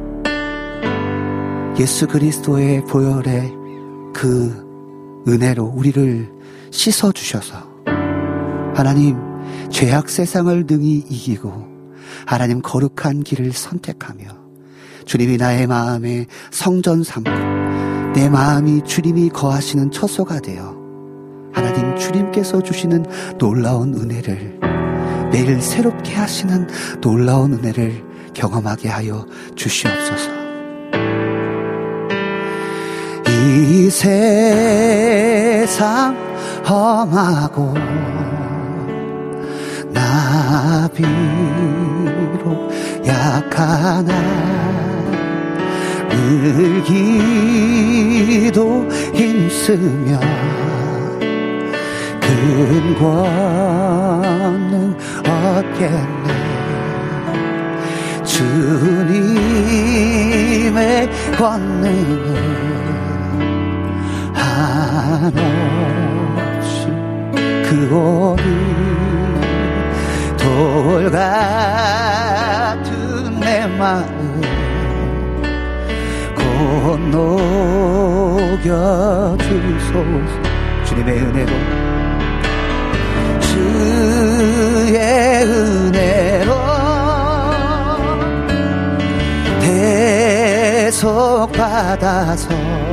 C: 예수 그리스도의 보혈의 그 은혜로 우리를 씻어주셔서 하나님 죄악 세상을 능히 이기고 하나님 거룩한 길을 선택하며 주님이 나의 마음에 성전 삼고 내 마음이 주님이 거하시는 처소가 되어 하나님 주님께서 주시는 놀라운 은혜를 매일 새롭게 하시는 놀라운 은혜를 경험하게 하여 주시옵소서. 이 세상 험하고 나비로 약하나 늘기도 힘쓰며 큰 권능 얻겠네. 주님의 권능을 한없이 그 오리 돌 같은 내 마음 곧 녹여주소서. 주님의 은혜로 주의 은혜로 대속 받아서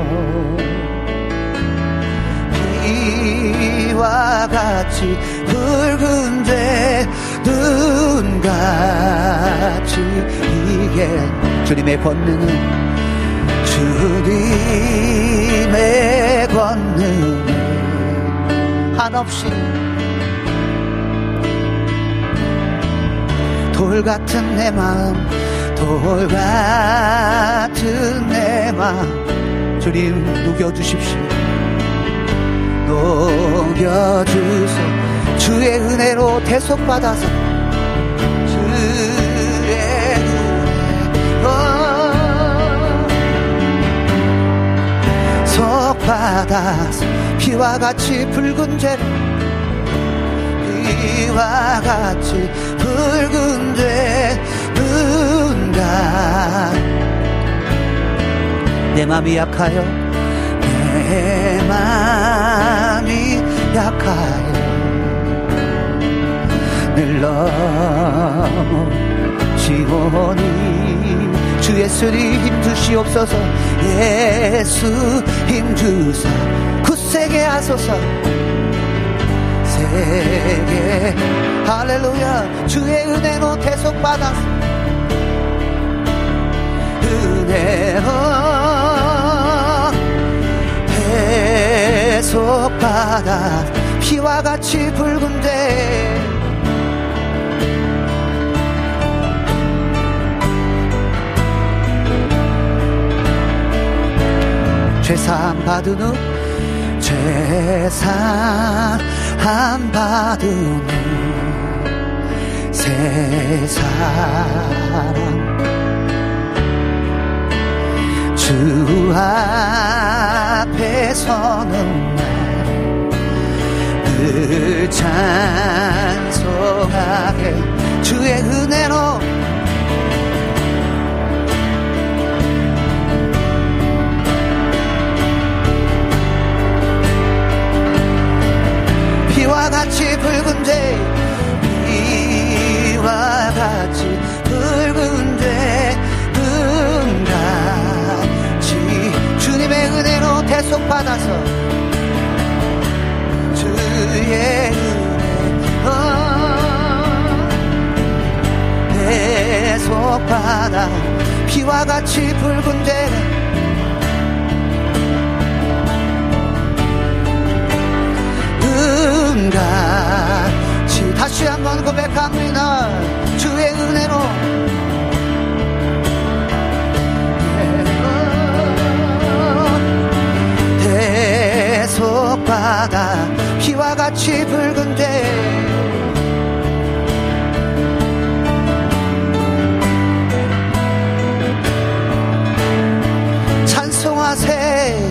C: 비와 같이 붉은 죄 눈같이 이게 주님의 권능은 주님의 권능을 한없이 돌 같은 내 마음 돌 같은 내 마음 주님 녹여주십시오. 녹여주소. 주의 은혜로 대속받아서 주의 은혜로 속받아서 피와 같이 붉은 죄를 피와 같이 붉은 죄 눈가 내 맘이 약하여 내 맘이 약하여 늘 넘어지오니 주 예수님 힘주시옵소서. 예수 힘주사 굳세게 하소서. 세게 할렐루야 주의 은혜로 대속받아서 은혜로 속바다 피와 같이 붉은데 죄사함 받은 후 죄사함 받은 후 새 사람 주 앞에 서는 날 늘 찬송하게 주의 은혜로 피와 같이 붉은데 피와 같이 붉은데 은같이 주님의 은혜로 대속받아서 주의 은혜로 대속받아 피와 같이 붉은데 은같이 다시 한번 고백합니다. 주의 은혜로 대속받아 피와 같이 붉은데 찬송하세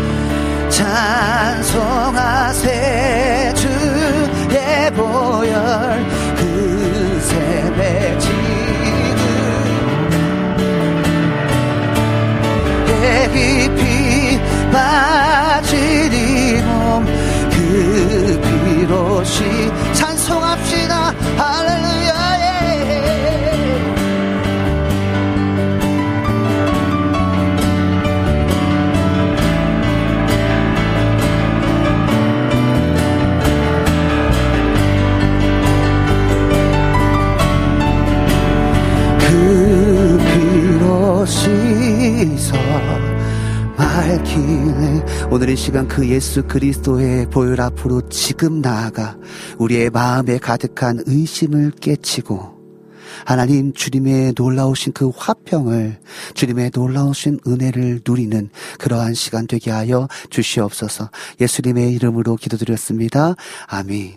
C: 찬송하세 주의 보혈 그 샘에 지금 깊이 빠진 이 몸 그 피로시 찬송합시다. 할렐루야. 그 피로 씻어 밝히네. 오늘 이 시간 그 예수 그리스도의 보혈 앞으로 지금 나아가 우리의 마음에 가득한 의심을 깨치고 하나님 주님의 놀라우신 그 화평을 주님의 놀라우신 은혜를 누리는 그러한 시간 되게 하여 주시옵소서. 예수님의 이름으로 기도드렸습니다. 아멘.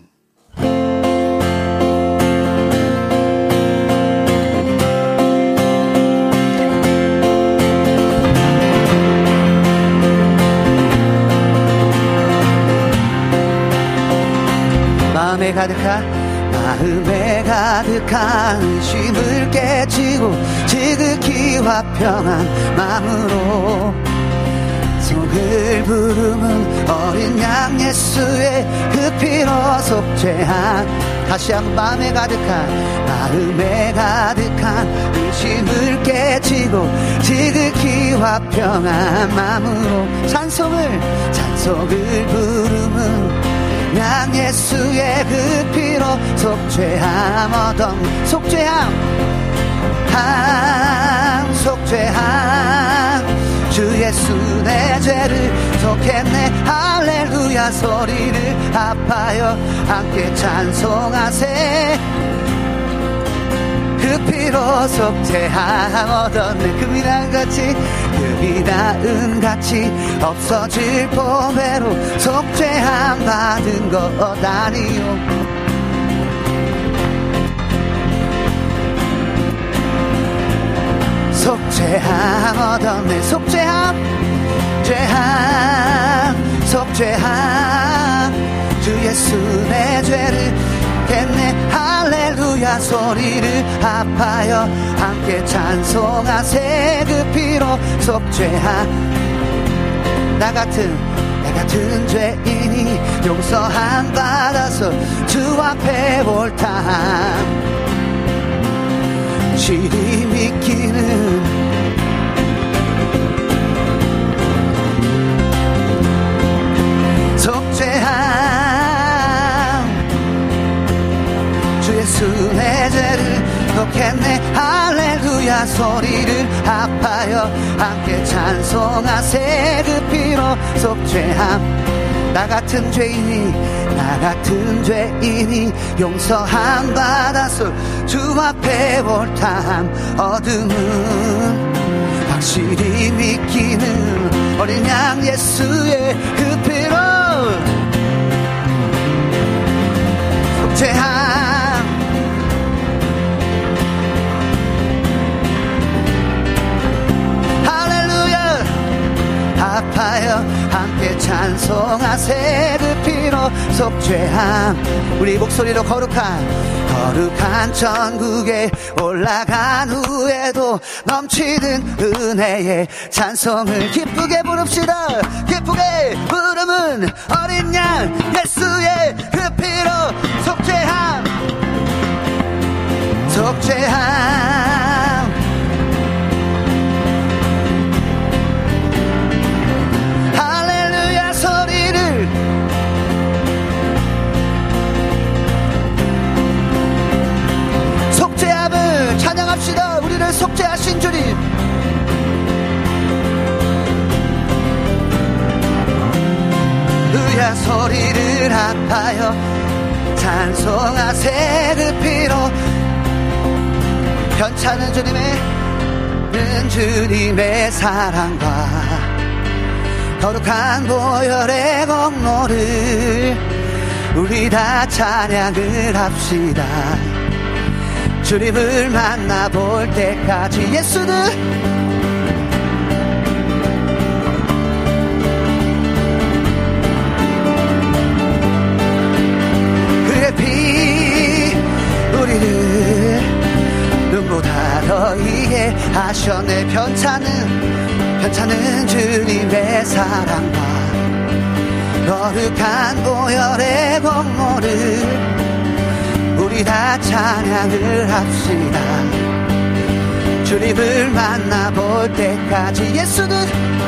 C: 마음에 가득한 마음에 가득한 의심을 깨치고 지극히 화평한 마음으로 속을 부르는 어린 양 예수의 그 피로 속죄한 다시 한번 마음에 가득한 마음에 가득한 의심을 깨치고 지극히 화평한 마음으로 찬송을 찬송을 부르는 양 예수의 그 피로 속죄함 얻었네. 속죄함 함 속죄함 주 예수 내 죄를 속했네. 할렐루야 소리를 합하여 함께 찬송하세. 그 피로 속죄함 얻었네. 금이 나은 같이 금이 나은 같이 없어질 보배로 속죄함 받은 것 아니요. 속죄함 얻었네. 속죄함 죄함 속죄함 주 예수 내 죄를 했네. 할렐루야 소리를 합하여 함께 찬송하세. 그 피로 속죄함 나 같은 나 같은 죄인이 용서함 받아서 주 앞에 옳다함 진리 믿기는 속죄함 주 예수 내 죄를 속했네. 할렐루야 소리를 합하여 함께 찬송하세. 그 피로 속죄함 나 같은 죄인이 나 같은 죄인이 용서함 받았어. 주 앞에 옳다함 얻음은 확실히 믿기는 어린 양 예수의 그 피로 속죄함. 할렐루야. 아파요 함께 찬송하세. 그 피로 속죄함. 우리 목소리로 거룩한 거룩한 천국에 올라간 후에도 넘치는 은혜의 찬송을 기쁘게 부릅시다. 기쁘게 부름은 어린 양 예수의 그 피로 속죄함. 속죄함. 할렐루야 소리를 속죄함을 찬양합시다. 우리를 속죄하신 주님. 의야 소리를 합하여 찬송하세. 그 피로 편찮은 주님의 는 주님의 사랑과 거룩한 보혈의 공로를 우리 다 찬양을 합시다. 주님을 만나볼 때까지. 예수는 그의 피 우리를 눈보다 더 이해하셨네. 편찮은 편찮은 주님의 사랑과 거룩한 보혈의 공로를 우리 다 찬양을 합시다. 주님을 만나볼 때까지. 예수는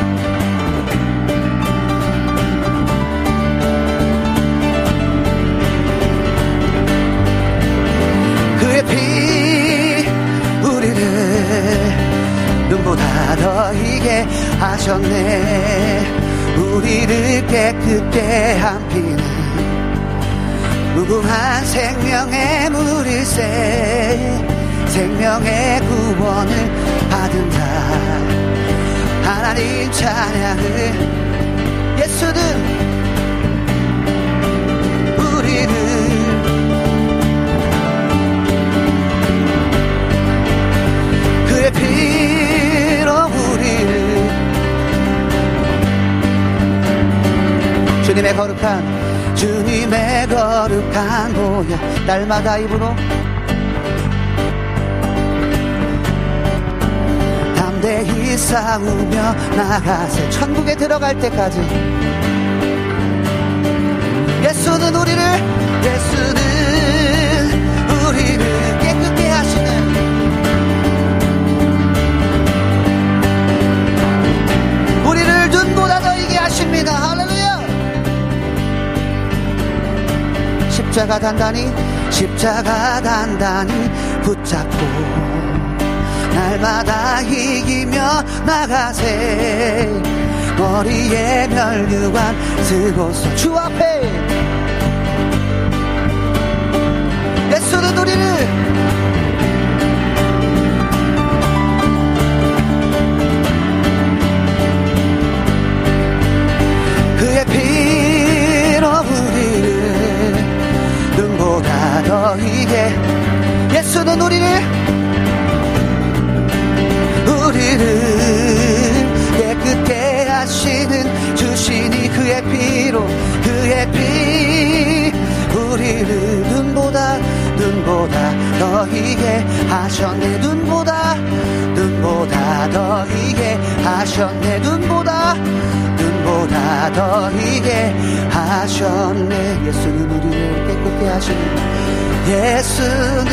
C: 그의 피 우리를 눈보다 더 이게 하셨네. 우리를 깨끗게 한 피는 무궁한 생명의 물일세. 생명의 구원을 받은 자 하나님 찬양을. 예수는 우리를 그의 피로 우리를 주님의 거룩한 주님의 거룩한 보혈 날마다 입으로 담대히 싸우며 나가세. 천국에 들어갈 때까지. 예수는 우리를 예수는 우리를 깨끗게 하시는 우리를 눈보다 더 이게 하십니다. 할렐루야. 십자가 단단히 십자가 단단히 붙잡고 날마다 이기며 나가세. 머리에 멸류관 쓰고서 주 앞에. 예수는 우리를 그의 피로 우리를 눈보다 더 이게. 예수는 우리를 우리를 깨끗게 하시는 주시니 그의 피로 그의 피 우리를 눈보다 눈보다 더 이게 하셨네. 눈보다 눈보다 더 이게 하셨네. 눈보다 눈보다 더 이게 하셨네. 예수는 우리를 깨끗게 하시는 예수는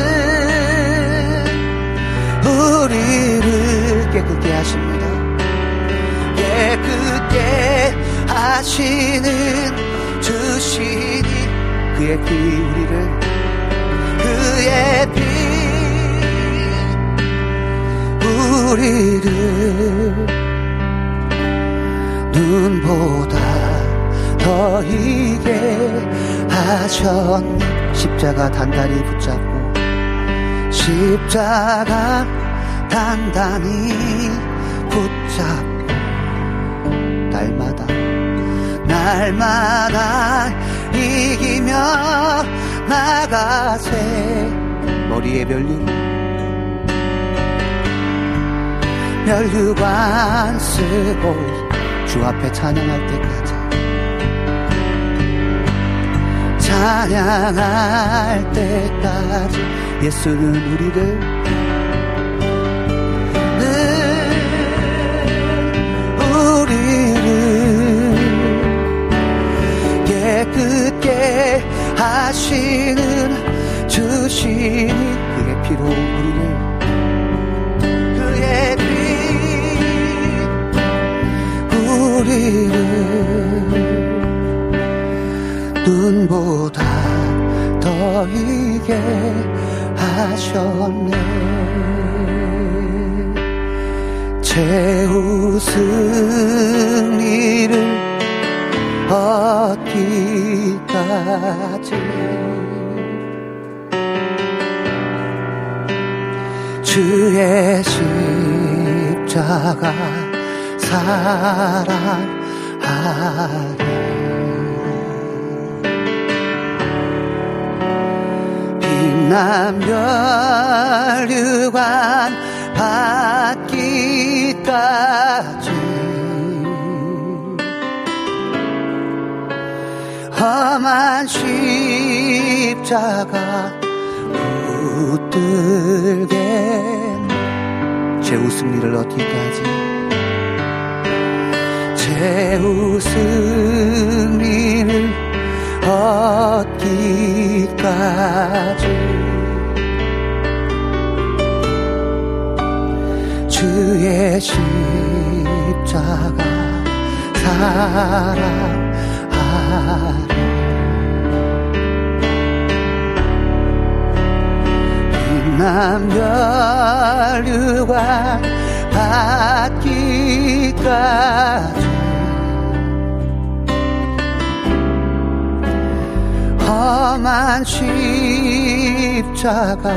C: 우리를 깨끗게 하십니다. 깨끗게 하시는 주시니 그의 피 우리를 그의 피 우리를 눈보다 더 더이게 하셨네. 십자가 단단히 붙잡고 십자가 단단히 붙잡고 날마다 날마다 이기며 나가세. 머리에 면류 면류관 쓰고 주 앞에 찬양할 때까지 찬양할 때까지 예수는 우리를 늘 우리를 깨끗게 하시는 주시니 그의 피로 우리를 그의 피 우리를 눈보다 더 이게 하셨네. 최후 승리를 얻기까지 주의 십자가 사랑하리. 빛난 면류관 받기까지 험한 십자가 붙들게 최후 승리를 얻기까지 최후 승리를 얻기까지 주의 십자가 사랑하리. 빛난 면류관 받기까지 험한 십자가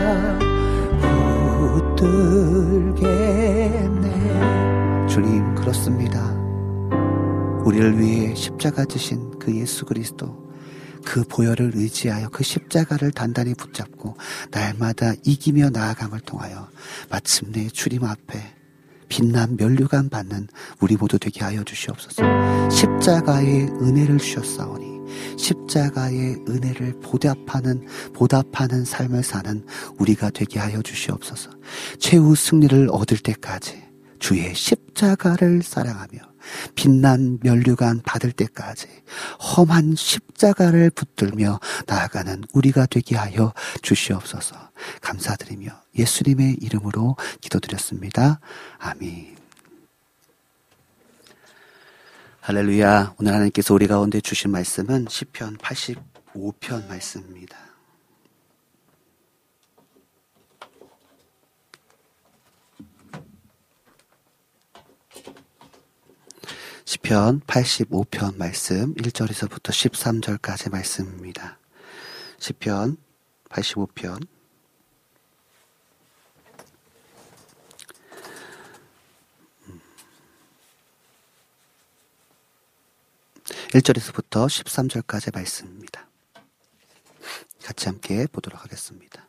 C: 붙들겠네. 주님, 그렇습니다. 우리를 위해 십자가 지신 그 예수 그리스도, 그 보혈을 의지하여 그 십자가를 단단히 붙잡고 날마다 이기며 나아감을 통하여 마침내 주님 앞에 빛난 면류관 받는 우리 모두 되게 하여 주시옵소서. 십자가의 은혜를 주셨사오니 십자가의 은혜를 보답하는 보답하는 삶을 사는 우리가 되게 하여 주시옵소서. 최후 승리를 얻을 때까지 주의 십자가를 사랑하며 빛난 면류관 받을 때까지 험한 십자가를 붙들며 나아가는 우리가 되게 하여 주시옵소서. 감사드리며 예수님의 이름으로 기도드렸습니다. 아멘. 할렐루야. 오늘 하나님께서 우리 가운데 주신 말씀은 시편 팔십오 편 말씀입니다. 시편 팔십오 편 말씀 일 절에서부터 십삼 절까지 말씀입니다. 시편 팔십오 편 일 절에서부터 십삼 절까지 말씀입니다. 같이 함께 보도록 하겠습니다.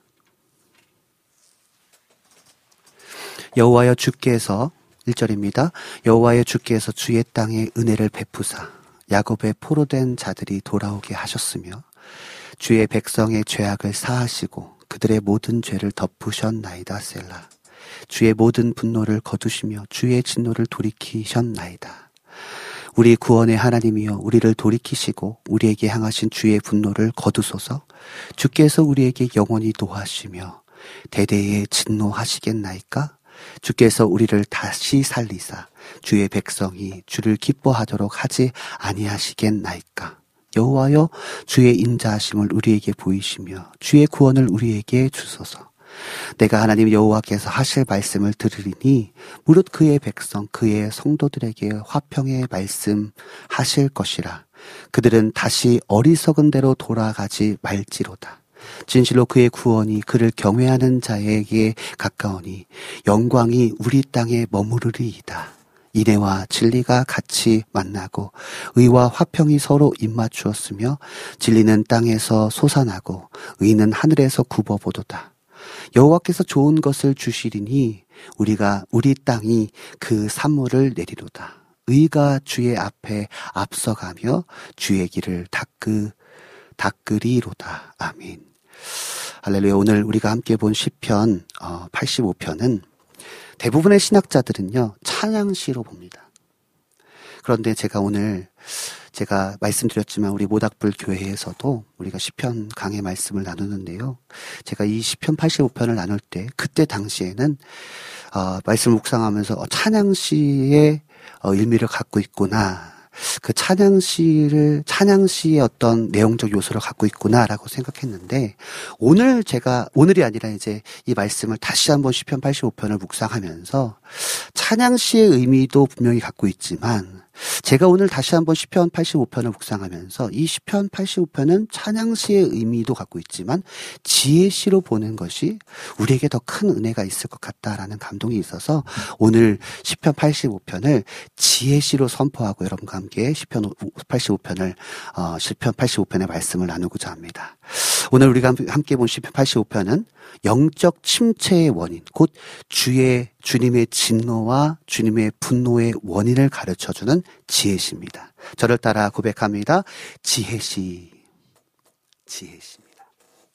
C: 여호와여 주께서 일 절입니다. 여호와여 주께서 주의 땅에 은혜를 베푸사 야곱의 포로된 자들이 돌아오게 하셨으며 주의 백성의 죄악을 사하시고 그들의 모든 죄를 덮으셨나이다. 셀라. 주의 모든 분노를 거두시며 주의 진노를 돌이키셨나이다. 우리 구원의 하나님이여 우리를 돌이키시고 우리에게 향하신 주의 분노를 거두소서. 주께서 우리에게 영원히 노하시며 대대에 진노하시겠나이까? 주께서 우리를 다시 살리사 주의 백성이 주를 기뻐하도록 하지 아니하시겠나이까? 여호와여 주의 인자하심을 우리에게 보이시며 주의 구원을 우리에게 주소서. 내가 하나님 여호와께서 하실 말씀을 들으리니 무릇 그의 백성 그의 성도들에게 화평의 말씀 하실 것이라. 그들은 다시 어리석은 대로 돌아가지 말지로다. 진실로 그의 구원이 그를 경외하는 자에게 가까우니 영광이 우리 땅에 머무르리이다. 인애와 진리가 같이 만나고 의와 화평이 서로 입맞추었으며 진리는 땅에서 솟아나고 의는 하늘에서 굽어보도다. 여호와께서 좋은 것을 주시리니 우리가 우리 땅이 그 산물을 내리로다. 의가 주의 앞에 앞서가며 주의 길을 닦으, 닦으리로다. 아멘. 할렐루야. 오늘 우리가 함께 본 시편 팔십오 편은 대부분의 신학자들은요, 찬양시로 봅니다. 그런데 제가 오늘 제가 말씀드렸지만 우리 모닥불 교회에서도 우리가 시편 강의 말씀을 나누는데요. 제가 이 시편 팔십오 편을 나눌 때 그때 당시에는 어, 말씀을 묵상하면서 어, 찬양시의 어, 의미를 갖고 있구나. 그 찬양시를, 찬양시의 어떤 내용적 요소를 갖고 있구나라고 생각했는데, 오늘 제가, 오늘이 아니라 이제 이 말씀을 다시 한번 시편 팔십오 편을 묵상하면서 찬양시의 의미도 분명히 갖고 있지만, 제가 오늘 다시 한번 시편 팔십오 편을 묵상하면서 이 시편 팔십오 편은 찬양시의 의미도 갖고 있지만 지혜시로 보는 것이 우리에게 더 큰 은혜가 있을 것 같다라는 감동이 있어서 오늘 시편 팔십오 편을 지혜시로 선포하고 여러분과 함께 시편 팔십오 편을 어, 시편 팔십오 편의 말씀을 나누고자 합니다. 오늘 우리가 함께 본 시편 팔십오 편은 영적 침체의 원인, 곧 주의 주님의 진노와 주님의 분노의 원인을 가르쳐주는 지혜시입니다. 저를 따라 고백합니다. 지혜시, 지혜시입니다.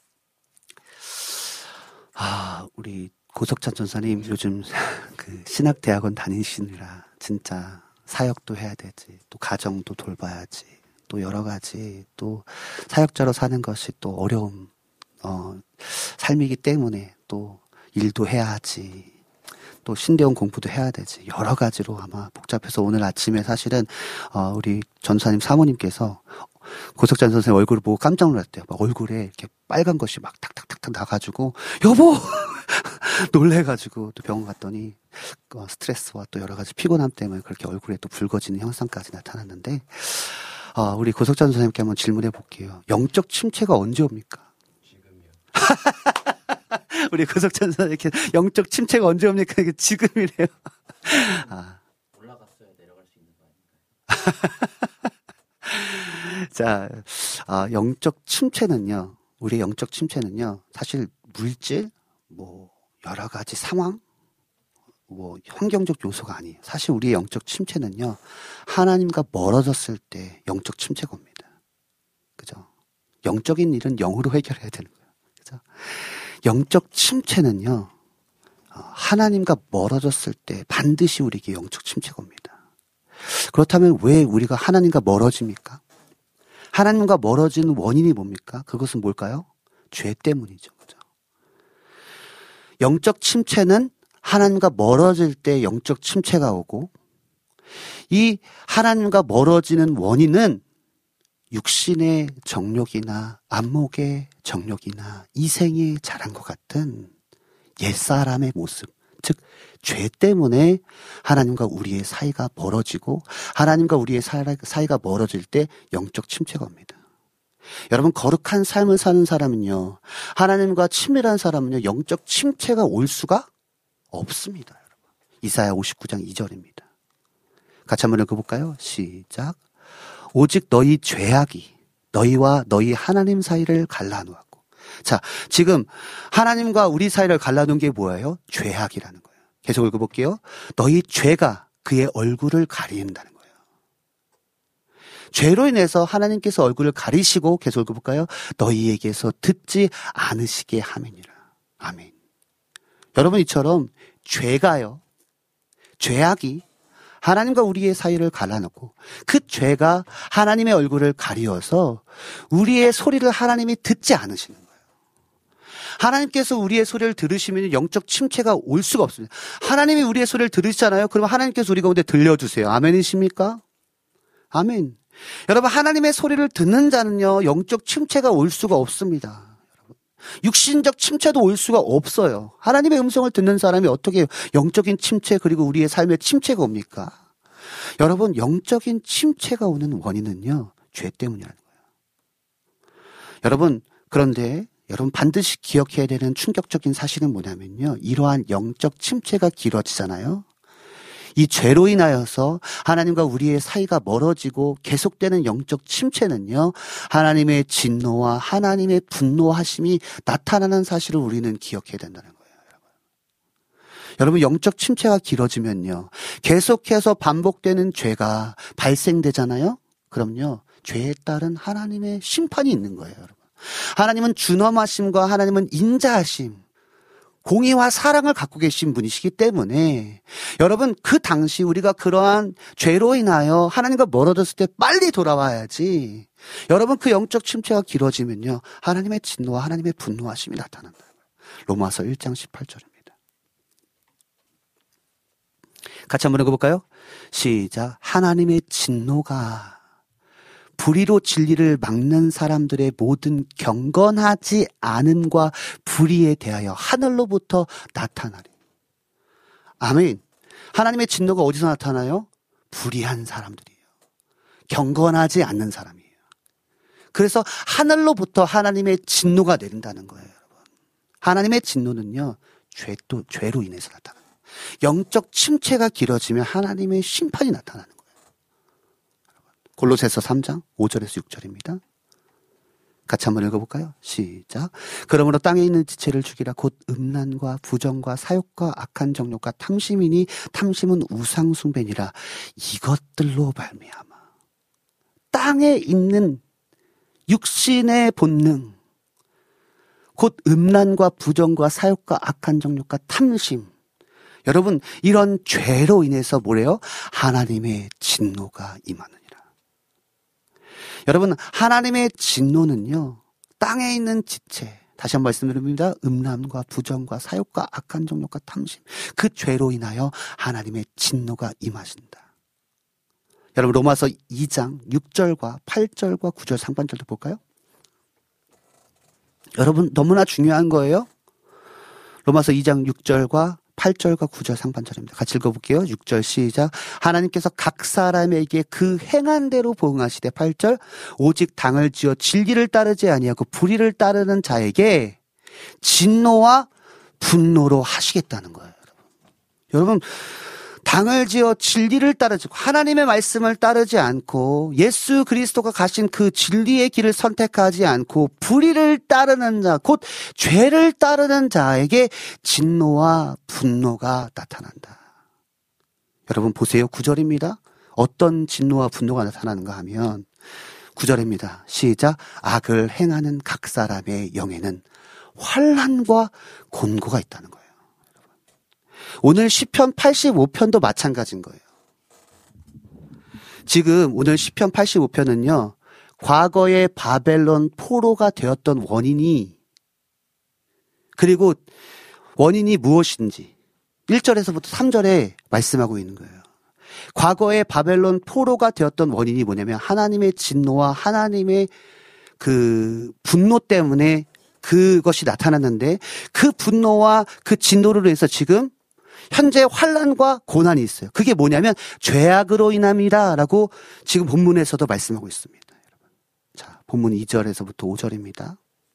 C: 아, 우리 고석찬 전사님 요즘 그 신학대학원 다니시느라 진짜 사역도 해야 되지, 또 가정도 돌봐야지, 또 여러 가지, 또 사역자로 사는 것이 또 어려움, 어, 삶이기 때문에 또 일도 해야 하지, 또 신대원 공부도 해야 되지, 여러 가지로 아마 복잡해서 오늘 아침에 사실은 어, 우리 전사님 사모님께서 고석찬 선생님 얼굴을 보고 깜짝 놀랐대요. 막 얼굴에 이렇게 빨간 것이 막 탁탁탁탁 나가지고 여보 놀래가지고 또 병원 갔더니 어, 스트레스와 또 여러 가지 피곤함 때문에 그렇게 얼굴에 또 붉어지는 현상까지 나타났는데, 어, 우리 고석찬 선생님께 한번 질문해 볼게요. 영적 침체가 언제 옵니까? 우리 고석찬 선생님께 영적 침체가 언제 옵니까? 이게 지금이래요. 아.
G: 올라갔어야 내려갈 수 있는 거 아닌가요?
C: 자, 아, 영적 침체는요, 우리의 영적 침체는요, 사실 물질, 뭐, 여러 가지 상황, 뭐, 환경적 요소가 아니에요. 사실 우리의 영적 침체는요, 하나님과 멀어졌을 때 영적 침체가 옵니다. 그죠? 영적인 일은 영으로 해결해야 되는 거예요. 그죠? 영적 침체는요, 하나님과 멀어졌을 때 반드시 우리에게 영적 침체가 옵니다. 그렇다면 왜 우리가 하나님과 멀어집니까? 하나님과 멀어지는 원인이 뭡니까? 그것은 뭘까요? 죄 때문이죠. 그죠? 영적 침체는 하나님과 멀어질 때 영적 침체가 오고, 이 하나님과 멀어지는 원인은 육신의 정욕이나 안목의 정욕이나 이생의 자랑과 같은 옛사람의 모습, 즉 죄 때문에 하나님과 우리의 사이가 멀어지고, 하나님과 우리의 사이가 멀어질 때 영적 침체가 옵니다. 여러분, 거룩한 삶을 사는 사람은요, 하나님과 친밀한 사람은요, 영적 침체가 올 수가 없습니다. 여러분. 이사야 오십구 장 이 절입니다. 같이 한번 읽어볼까요? 시작. 오직 너희 죄악이 너희와 너희 하나님 사이를 갈라놓았고. 자, 지금 하나님과 우리 사이를 갈라놓은 게 뭐예요? 죄악이라는 거예요. 계속 읽어볼게요. 너희 죄가 그의 얼굴을 가린다는 거예요. 죄로 인해서 하나님께서 얼굴을 가리시고, 계속 읽어볼까요? 너희에게서 듣지 않으시게 함이니라. 아멘. 여러분, 이처럼 죄가요, 죄악이 하나님과 우리의 사이를 갈라놓고 그 죄가 하나님의 얼굴을 가리어서 우리의 소리를 하나님이 듣지 않으시는 거예요. 하나님께서 우리의 소리를 들으시면 영적 침체가 올 수가 없습니다. 하나님이 우리의 소리를 들으시잖아요. 그러면 하나님께서 우리 가운데 들려주세요. 아멘이십니까? 아멘. 여러분, 하나님의 소리를 듣는 자는요, 영적 침체가 올 수가 없습니다. 육신적 침체도 올 수가 없어요. 하나님의 음성을 듣는 사람이 어떻게 영적인 침체, 그리고 우리의 삶의 침체가 옵니까? 여러분, 영적인 침체가 오는 원인은요, 죄 때문이라는 거예요. 여러분, 그런데 여러분 반드시 기억해야 되는 충격적인 사실은 뭐냐면요. 이러한 영적 침체가 길어지잖아요. 이 죄로 인하여서 하나님과 우리의 사이가 멀어지고 계속되는 영적 침체는요. 하나님의 진노와 하나님의 분노하심이 나타나는 사실을 우리는 기억해야 된다는 거예요. 여러분, 여러분 영적 침체가 길어지면요. 계속해서 반복되는 죄가 발생되잖아요. 그럼요. 죄에 따른 하나님의 심판이 있는 거예요. 여러분. 하나님은 준엄하심과 하나님은 인자하심, 공의와 사랑을 갖고 계신 분이시기 때문에 여러분 그 당시 우리가 그러한 죄로 인하여 하나님과 멀어졌을 때 빨리 돌아와야지. 여러분 그 영적 침체가 길어지면요. 하나님의 진노와 하나님의 분노하심이 나타난다. 로마서 일 장 십팔 절입니다. 같이 한번 읽어볼까요? 시작. 하나님의 진노가 불의로 진리를 막는 사람들의 모든 경건하지 않음과 불의에 대하여 하늘로부터 나타나리. 아멘. 하나님의 진노가 어디서 나타나요? 불의한 사람들이에요. 경건하지 않는 사람이에요. 그래서 하늘로부터 하나님의 진노가 내린다는 거예요, 여러분. 하나님의 진노는요, 죄 또 죄로 인해서 나타나요. 영적 침체가 길어지면 하나님의 심판이 나타나는 거예요. 골로새서 삼 장 오 절에서 육 절입니다. 같이 한번 읽어볼까요? 시작. 그러므로 땅에 있는 지체를 죽이라. 곧 음란과 부정과 사욕과 악한 정욕과 탐심이니 탐심은 우상숭배니라. 이것들로 말미암아 땅에 있는 육신의 본능, 곧 음란과 부정과 사욕과 악한 정욕과 탐심, 여러분 이런 죄로 인해서 뭐래요? 하나님의 진노가 임하느니라. 여러분 하나님의 진노는요, 땅에 있는 지체, 다시 한번 말씀드립니다. 음란과 부정과 사욕과 악한 정욕과 탐심, 그 죄로 인하여 하나님의 진노가 임하신다. 여러분 로마서 이 장 육 절과 팔 절과 구 절 상반절도 볼까요? 여러분 너무나 중요한 거예요. 로마서 이 장 육 절과 팔 절과 구 절 상반절입니다. 같이 읽어볼게요. 육 절 시작. 하나님께서 각 사람에게 그 행한 대로 보응하시되 팔 절. 오직 당을 지어 진리를 따르지 아니하고 불의를 따르는 자에게 진노와 분노로 하시겠다는 거예요. 여러분, 여러분 당을 지어 진리를 따르지, 하나님의 말씀을 따르지 않고 예수 그리스도가 가신 그 진리의 길을 선택하지 않고 불의를 따르는 자, 곧 죄를 따르는 자에게 진노와 분노가 나타난다. 여러분 보세요. 구 절입니다. 어떤 진노와 분노가 나타나는가 하면 구 절입니다. 시작. 악을 행하는 각 사람의 영에는 환난과 곤고가 있다는 거예요. 오늘 시편 팔십오 편도 마찬가지인 거예요. 지금 오늘 시편 팔십오 편은요. 과거의 바벨론 포로가 되었던 원인이, 그리고 원인이 무엇인지 일 절에서부터 삼 절에 말씀하고 있는 거예요. 과거의 바벨론 포로가 되었던 원인이 뭐냐면 하나님의 진노와 하나님의 그 분노 때문에 그것이 나타났는데, 그 분노와 그 진노로 인해서 지금 현재 환난과 고난이 있어요. 그게 뭐냐면 죄악으로 인함이다라고 지금 본문에서도 말씀하고 있습니다. 여러분. 자, 본문 이 절에서부터 오 절입니다.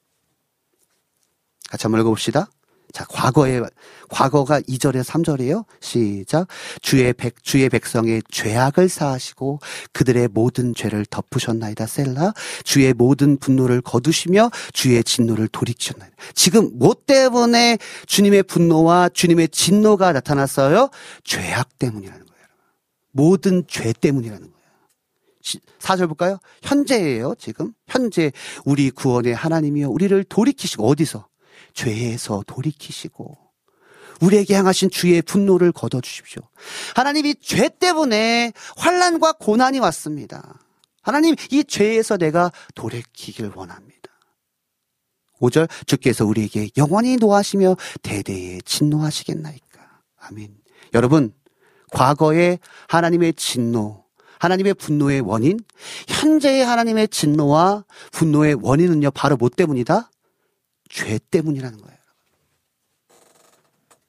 C: 같이 한번 읽어봅시다. 자, 과거에, 과거가 이 절에서 삼 절이에요. 시작. 주의 백, 주의 백성의 죄악을 사하시고 그들의 모든 죄를 덮으셨나이다. 셀라. 주의 모든 분노를 거두시며 주의 진노를 돌이키셨나이다. 지금 뭐 때문에 주님의 분노와 주님의 진노가 나타났어요? 죄악 때문이라는 거예요. 모든 죄 때문이라는 거예요. 사 절 볼까요? 현재예요. 지금. 현재 우리 구원의 하나님이여 우리를 돌이키시고, 어디서? 죄에서 돌이키시고 우리에게 향하신 주의 분노를 거둬주십시오. 하나님이 죄 때문에 환난과 고난이 왔습니다. 하나님, 이 죄에서 내가 돌이키길 원합니다. 오 절. 주께서 우리에게 영원히 노하시며 대대에 진노하시겠나이까. 아멘. 여러분, 과거의 하나님의 진노, 하나님의 분노의 원인, 현재의 하나님의 진노와 분노의 원인은요, 바로 뭐 때문이다? 죄 때문이라는 거예요.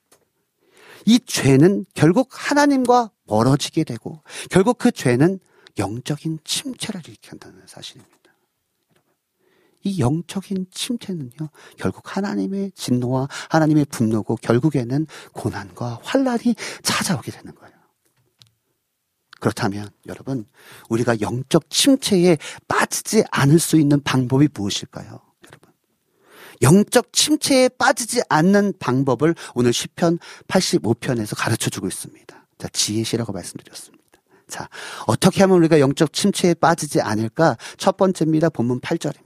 C: 이 죄는 결국 하나님과 멀어지게 되고, 결국 그 죄는 영적인 침체를 일으킨다는 사실입니다. 이 영적인 침체는요, 결국 하나님의 진노와 하나님의 분노고 결국에는 고난과 환난이 찾아오게 되는 거예요. 그렇다면 여러분, 우리가 영적 침체에 빠지지 않을 수 있는 방법이 무엇일까요? 여러분, 영적 침체에 빠지지 않는 방법을 오늘 시편 팔십오 편에서 가르쳐주고 있습니다. 자, 지혜시라고 말씀드렸습니다. 자, 어떻게 하면 우리가 영적 침체에 빠지지 않을까? 첫 번째입니다. 본문 팔 절입니다.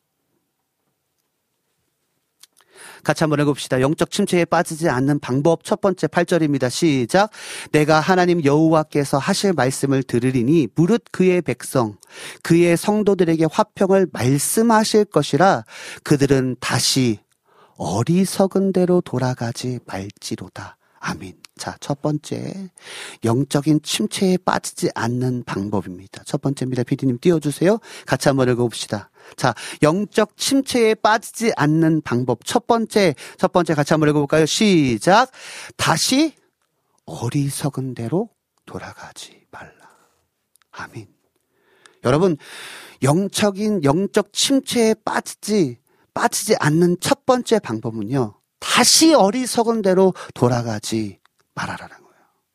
C: 같이 한번 읽어봅시다. 영적 침체에 빠지지 않는 방법 첫 번째 팔 절입니다. 시작. 내가 하나님 여호와께서 하실 말씀을 들으리니 무릇 그의 백성 그의 성도들에게 화평을 말씀하실 것이라 그들은 다시 어리석은 대로 돌아가지 말지로다. 아멘. 자, 첫 번째 영적인 침체에 빠지지 않는 방법입니다. 첫 번째입니다. 피디님 띄워주세요. 같이 한번 읽어봅시다. 자, 영적 침체에 빠지지 않는 방법 첫 번째, 첫 번째 같이 한번 읽어볼까요? 시작. 다시 어리석은 대로 돌아가지 말라. 아멘. 여러분, 영적인 영적 침체에 빠지지 빠지지 않는 첫 번째 방법은요, 다시 어리석은 대로 돌아가지 말아라는 거예요.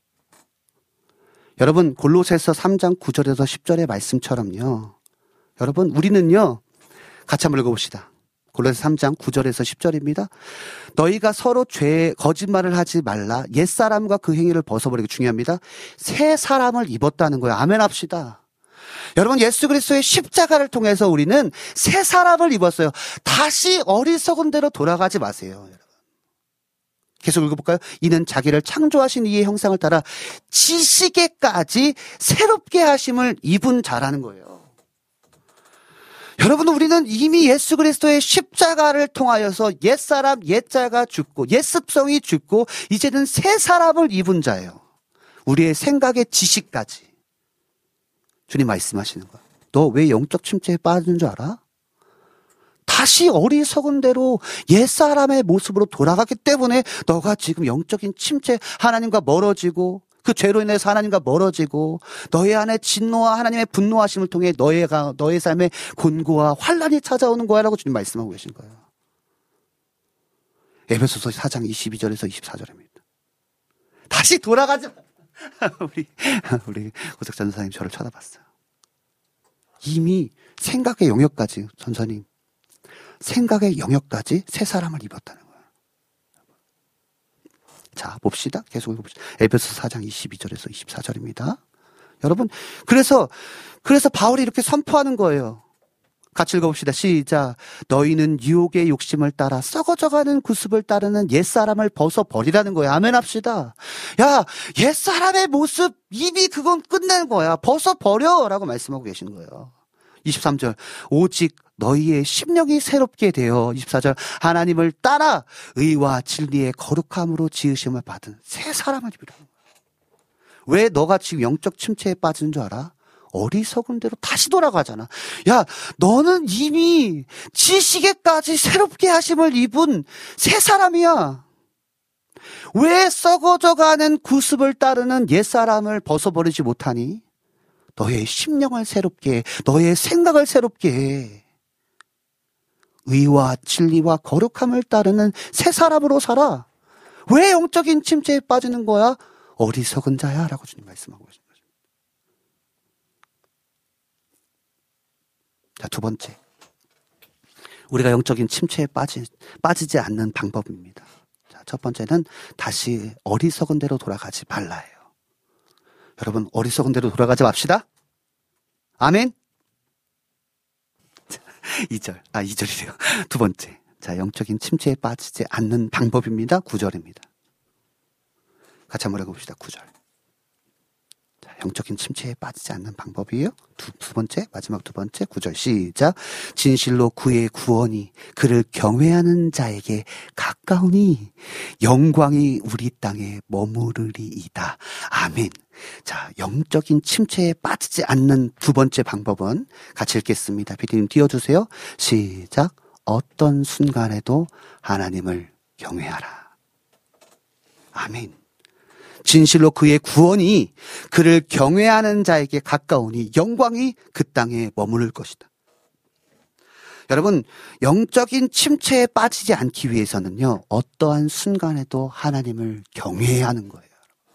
C: 여러분, 골로새서 삼 장 구 절에서 십 절의 말씀처럼요, 여러분, 우리는요, 같이 한번 읽어봅시다. 골로새 삼 장 구 절에서 십 절입니다. 너희가 서로 죄, 거짓말을 하지 말라. 옛사람과 그 행위를 벗어버리기 중요합니다. 새 사람을 입었다는 거예요. 아멘 합시다. 여러분, 예수 그리스도의 십자가를 통해서 우리는 새 사람을 입었어요. 다시 어리석은 대로 돌아가지 마세요. 여러분. 계속 읽어볼까요? 이는 자기를 창조하신 이의 형상을 따라 지식에까지 새롭게 하심을 입은 자라는 거예요. 여러분, 우리는 이미 예수 그리스도의 십자가를 통하여서 옛사람, 옛자가 죽고 옛습성이 죽고 이제는 새 사람을 입은 자예요. 우리의 생각의 지식까지. 주님 말씀하시는 거야. 너 왜 영적 침체에 빠진 줄 알아? 다시 어리석은 대로 옛사람의 모습으로 돌아갔기 때문에 너가 지금 영적인 침체, 하나님과 멀어지고 그 죄로 인해서 하나님과 멀어지고 너의 안에 진노와 하나님의 분노하심을 통해 너의, 너의 삶에 곤고와 환난이 찾아오는 거야 라고 주님 말씀하고 계신 거예요. 에베소서 사 장 이십이 절에서 이십사 절입니다. 다시 돌아가지 우리 우리 고석 전사님 저를 쳐다봤어요. 이미 생각의 영역까지, 전사님 생각의 영역까지 새 사람을 입었다는 거예요. 자, 봅시다. 계속 읽어봅시다. 에베소 사 장 이십이 절에서 이십사 절입니다. 여러분, 그래서 그래서 바울이 이렇게 선포하는 거예요. 같이 읽어봅시다. 시작. 너희는 유혹의 욕심을 따라 썩어져가는 구습을 따르는 옛사람을 벗어버리라는 거예요. 아멘 합시다. 야, 옛사람의 모습 이미 그건 끝낸 거야. 벗어버려 라고 말씀하고 계시는 거예요. 이십삼 절. 오직 너희의 심령이 새롭게 되어 이십사 절. 하나님을 따라 의와 진리의 거룩함으로 지으심을 받은 새 사람을 입으라는 거야. 왜 너가 지금 영적 침체에 빠진 줄 알아? 어리석은 대로 다시 돌아가잖아. 야, 너는 이미 지식에까지 새롭게 하심을 입은 새 사람이야. 왜 썩어져가는 구습을 따르는 옛사람을 벗어버리지 못하니? 너의 심령을 새롭게 해. 너의 생각을 새롭게 해. 의와 진리와 거룩함을 따르는 새 사람으로 살아. 왜 영적인 침체에 빠지는 거야? 어리석은 자야 라고 주님 말씀하고 계십니다. 자, 두 번째. 우리가 영적인 침체에 빠지, 빠지지 않는 방법입니다. 자, 첫 번째는 다시 어리석은 대로 돌아가지 말라예요. 여러분, 어리석은 대로 돌아가지 맙시다. 아멘? 이 절, 아, 이 절이래요. 두 번째. 자, 영적인 침체에 빠지지 않는 방법입니다. 구 절입니다. 같이 한번 읽어봅시다. 구 절. 자, 영적인 침체에 빠지지 않는 방법이에요. 두, 두 번째, 마지막 두 번째, 구 절 시작. 진실로 그의 구원이 그를 경외하는 자에게 가까우니 영광이 우리 땅에 머무르리이다. 아멘. 자, 영적인 침체에 빠지지 않는 두 번째 방법은 같이 읽겠습니다. 피디님 띄워주세요. 시작. 어떤 순간에도 하나님을 경외하라. 아멘. 진실로 그의 구원이 그를 경외하는 자에게 가까우니 영광이 그 땅에 머무를 것이다. 여러분, 영적인 침체에 빠지지 않기 위해서는요, 어떠한 순간에도 하나님을 경외해야 하는 거예요.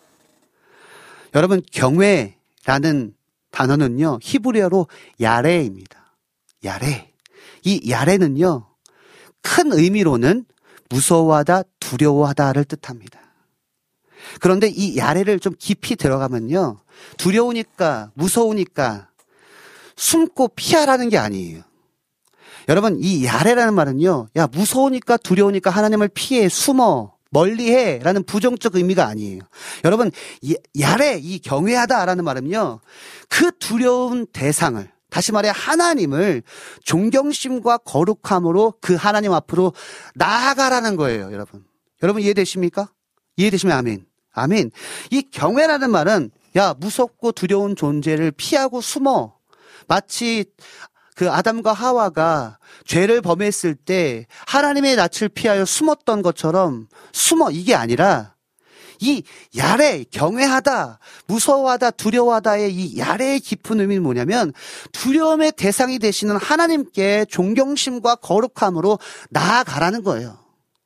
C: 여러분, 경외라는 단어는요, 히브리어로 야레입니다. 야레. 이 야레는요, 큰 의미로는 무서워하다, 두려워하다를 뜻합니다. 그런데 이 야레를 좀 깊이 들어가면요, 두려우니까, 무서우니까 숨고 피하라는 게 아니에요. 여러분, 이 야레라는 말은요, 야, 무서우니까, 두려우니까 하나님을 피해, 숨어, 멀리해 라는 부정적 의미가 아니에요. 여러분, 야레, 이 경외하다라는 말은요, 그 두려운 대상을, 다시 말해 하나님을 존경심과 거룩함으로 그 하나님 앞으로 나아가라는 거예요, 여러분. 여러분 이해되십니까? 이해되시면 아멘. 아멘. 이 경외라는 말은, 야, 무섭고 두려운 존재를 피하고 숨어. 마치 그 아담과 하와가 죄를 범했을 때 하나님의 낯을 피하여 숨었던 것처럼 숨어, 이게 아니라 이 야레, 경외하다, 무서워하다, 두려워하다의 이 야레의 깊은 의미는 뭐냐면 두려움의 대상이 되시는 하나님께 존경심과 거룩함으로 나아가라는 거예요.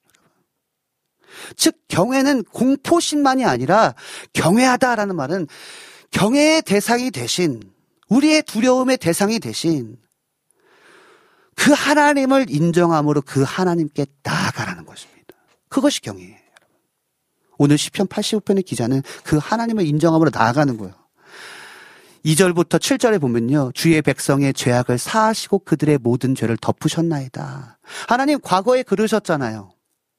C: 즉 경외는 공포심만이 아니라 경외하다라는 말은 경외의 대상이 되신, 우리의 두려움의 대상이 되신 그 하나님을 인정함으로 그 하나님께 나아가라는 것입니다. 그것이 경외예요. 오늘 시편 팔십오 편의 기자는 그 하나님을 인정함으로 나아가는 거예요. 이 절부터 칠 절에 보면요, 주의 백성의 죄악을 사하시고 그들의 모든 죄를 덮으셨나이다. 하나님 과거에 그러셨잖아요.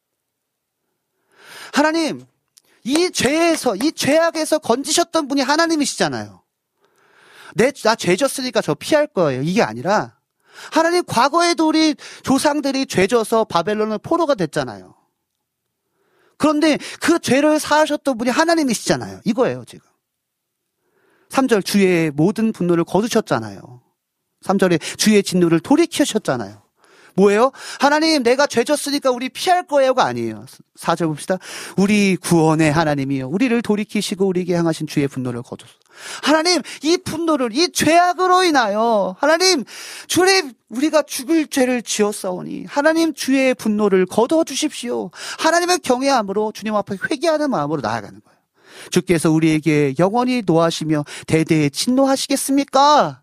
C: 하나님, 이 죄에서, 이 죄악에서 건지셨던 분이 하나님이시잖아요. 내, 나 죄 졌으니까 저 피할 거예요. 이게 아니라 하나님 과거에도 우리 조상들이 죄 져서 바벨론의 포로가 됐잖아요. 그런데 그 죄를 사하셨던 분이 하나님이시잖아요. 이거예요, 지금. 삼 절, 주의 모든 분노를 거두셨잖아요. 삼 절에 주의 진노를 돌이키셨잖아요. 뭐예요? 하나님, 내가 죄 졌으니까 우리 피할 거예요가 아니에요. 사 절 봅시다. 우리 구원의 하나님이요, 우리를 돌이키시고 우리에게 향하신 주의 분노를 거두소서. 하나님, 이 분노를, 이 죄악으로 인하여 하나님, 주님, 우리가 죽을 죄를 지었사오니 하나님 주의 분노를 거두어 주십시오. 하나님을 경외함으로 주님 앞에 회개하는 마음으로 나아가는 거예요. 주께서 우리에게 영원히 노하시며 대대에 진노하시겠습니까?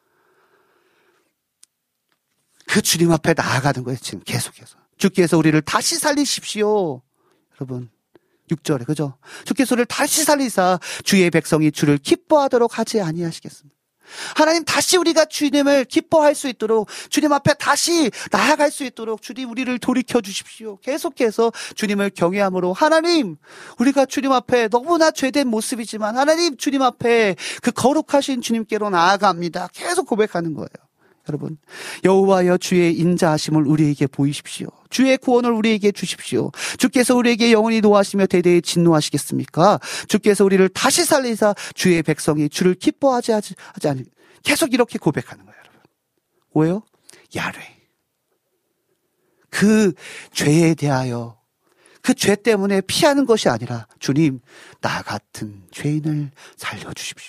C: 그 주님 앞에 나아가는 거예요, 지금 계속해서. 주께서 우리를 다시 살리십시오. 여러분, 육 절에, 그죠? 주께서 우리를 다시 살리사 주의 백성이 주를 기뻐하도록 하지 아니하시겠습니까? 하나님, 다시 우리가 주님을 기뻐할 수 있도록, 주님 앞에 다시 나아갈 수 있도록 주님 우리를 돌이켜 주십시오. 계속해서 주님을 경외함으로, 하나님, 우리가 주님 앞에 너무나 죄된 모습이지만 하나님, 주님 앞에 그 거룩하신 주님께로 나아갑니다. 계속 고백하는 거예요. 여러분, 여호와여 주의 인자하심을 우리에게 보이십시오. 주의 구원을 우리에게 주십시오. 주께서 우리에게 영원히 노하시며 대대에 진노하시겠습니까? 주께서 우리를 다시 살리사 주의 백성이 주를 기뻐하지 하지, 하지 않으 계속 이렇게 고백하는 거예요, 여러분. 왜요? 야뢰. 그 죄에 대하여, 그 죄 때문에 피하는 것이 아니라 주님, 나 같은 죄인을 살려주십시오.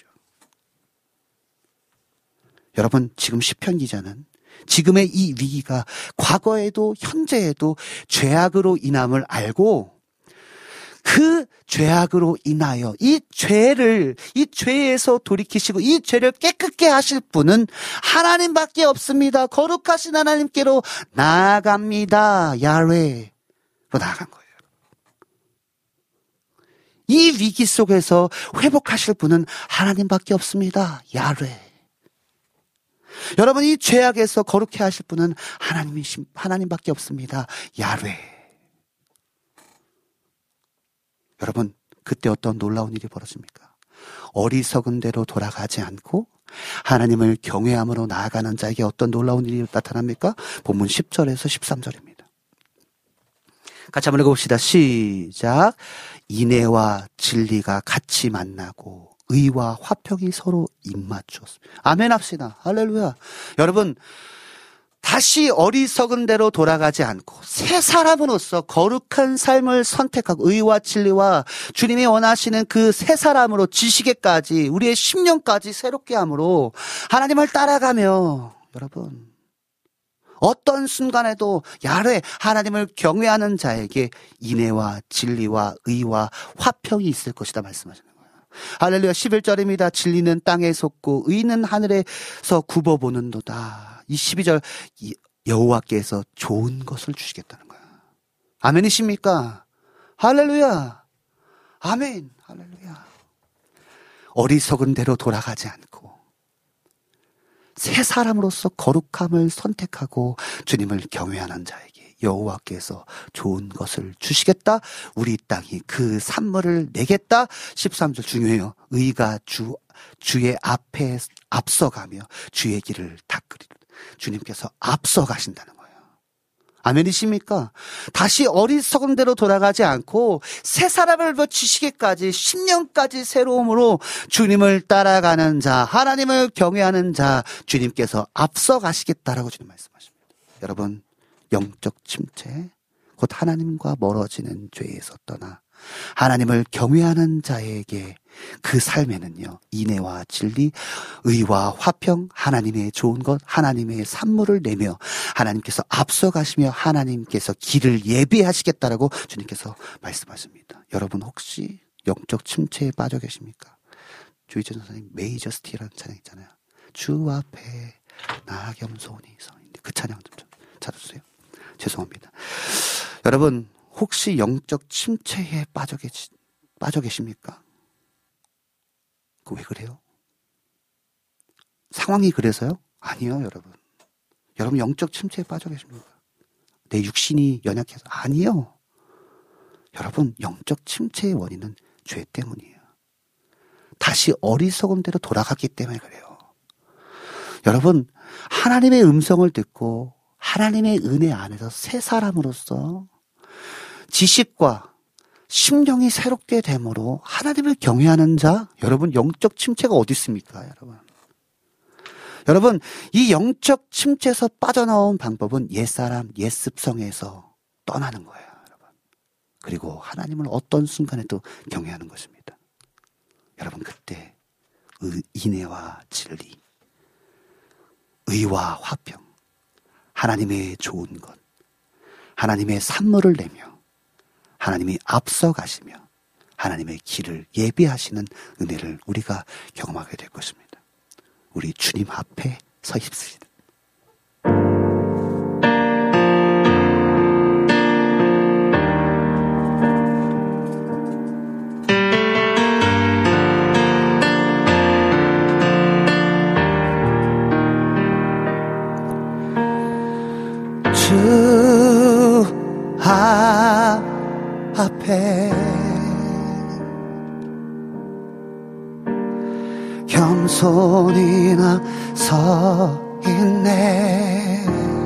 C: 여러분, 지금 시편 기자는 지금의 이 위기가 과거에도 현재에도 죄악으로 인함을 알고 그 죄악으로 인하여 이 죄를, 이 죄에서 돌이키시고 이 죄를 깨끗게 하실 분은 하나님밖에 없습니다. 거룩하신 하나님께로 나아갑니다. 야훼로 나아간 거예요. 이 위기 속에서 회복하실 분은 하나님밖에 없습니다. 야훼. 여러분, 이 죄악에서 거룩해 하실 분은 하나님이신, 하나님밖에 없습니다. 야훼. 여러분, 그때 어떤 놀라운 일이 벌어집니까? 어리석은 대로 돌아가지 않고 하나님을 경외함으로 나아가는 자에게 어떤 놀라운 일이 나타납니까? 본문 십 절에서 십삼 절입니다. 같이 한번 읽어봅시다. 시작. 인애와 진리가 같이 만나고 의와 화평이 서로 입맞추었습니다. 아멘 합시다. 할렐루야. 여러분, 다시 어리석은 대로 돌아가지 않고 새 사람으로서 거룩한 삶을 선택하고 의와 진리와 주님이 원하시는 그 새 사람으로 지시게까지 우리의 심령까지 새롭게 함으로 하나님을 따라가며 여러분 어떤 순간에도 야훼 하나님을 경외하는 자에게 인애와 진리와 의와 화평이 있을 것이다 말씀하시는 거예요. 할렐루야. 십일 절입니다. 진리는 땅에 솟고 의는 하늘에서 굽어보는도다. 이 십이 절 여호와께서 좋은 것을 주시겠다는 거야. 아멘이십니까? 할렐루야. 아멘. 할렐루야. 어리석은 대로 돌아가지 않고 새 사람으로서 거룩함을 선택하고 주님을 경외하는 자에게 여호와께서 좋은 것을 주시겠다. 우리 땅이 그 산물을 내겠다. 십삼 절 중요해요. 의가 주, 주의 앞에 앞서가며 주의 길을 닦으리라. 주님께서 앞서 가신다는 거예요. 아멘이십니까? 다시 어리석은 대로 돌아가지 않고 새 사람을 지시기까지 십 년까지 새로움으로 주님을 따라가는 자, 하나님을 경외하는 자, 주님께서 앞서 가시겠다라고 주님 말씀하십니다. 여러분, 영적 침체, 곧 하나님과 멀어지는 죄에서 떠나 하나님을 경외하는 자에게 그 삶에는요, 인애와 진리, 의와 화평, 하나님의 좋은 것, 하나님의 산물을 내며 하나님께서 앞서가시며 하나님께서 길을 예비하시겠다라고 주님께서 말씀하십니다. 여러분 혹시 영적 침체에 빠져 계십니까? 주의전 선생님 메이저 스티라는 찬양 있잖아요. 주 앞에 나 겸손히 서 있는데 그 찬양 좀 찾아주세요. 죄송합니다. 여러분 혹시 영적 침체에 빠져 계시, 빠져 계십니까? 그 왜 그래요? 상황이 그래서요? 아니요, 여러분. 여러분 영적 침체에 빠져 계십니까? 내 육신이 연약해서? 아니요. 여러분 영적 침체의 원인은 죄 때문이에요. 다시 어리석은 대로 돌아갔기 때문에 그래요. 여러분 하나님의 음성을 듣고 하나님의 은혜 안에서 새 사람으로서 지식과 심령이 새롭게 됨으로 하나님을 경외하는 자, 여러분 영적 침체가 어디 있습니까, 여러분? 여러분 이 영적 침체에서 빠져나온 방법은 옛사람, 옛습성에서 떠나는 거예요, 여러분. 그리고 하나님을 어떤 순간에도 경외하는 것입니다. 여러분 그때 의, 인애와 진리, 의와 화평, 하나님의 좋은 것, 하나님의 산물을 내며 하나님이 앞서 가시며 하나님의 길을 예비하시는 은혜를 우리가 경험하게 될 것입니다. 우리 주님 앞에 서 있습니다. 주 앞에 겸손히 나 서 있네.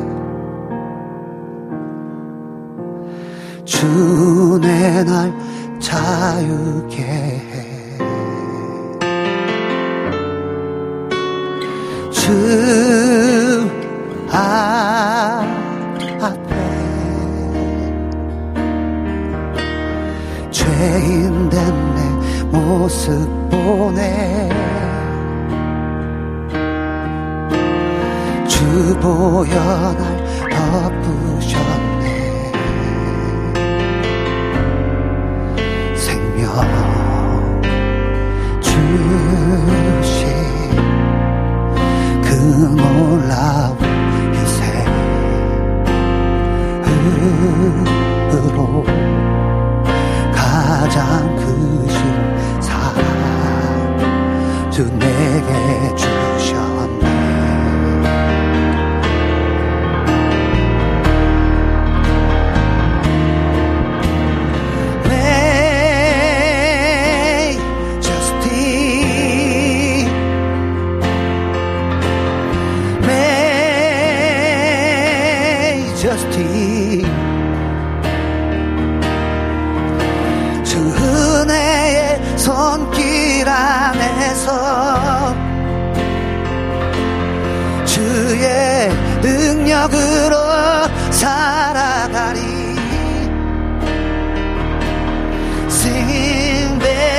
C: 주 내 날 자유케 해. 주 앞에 죄인된 내 모습 보내. 주 보여 날 덮으셨네. 생명 주신 그 놀라운 희생으로 가장 크신 사랑 주 내게 주셨네. Majesty, Majesty, 주 은혜의 손길 안에서 주의 능력 능력으로 살아가리. Sing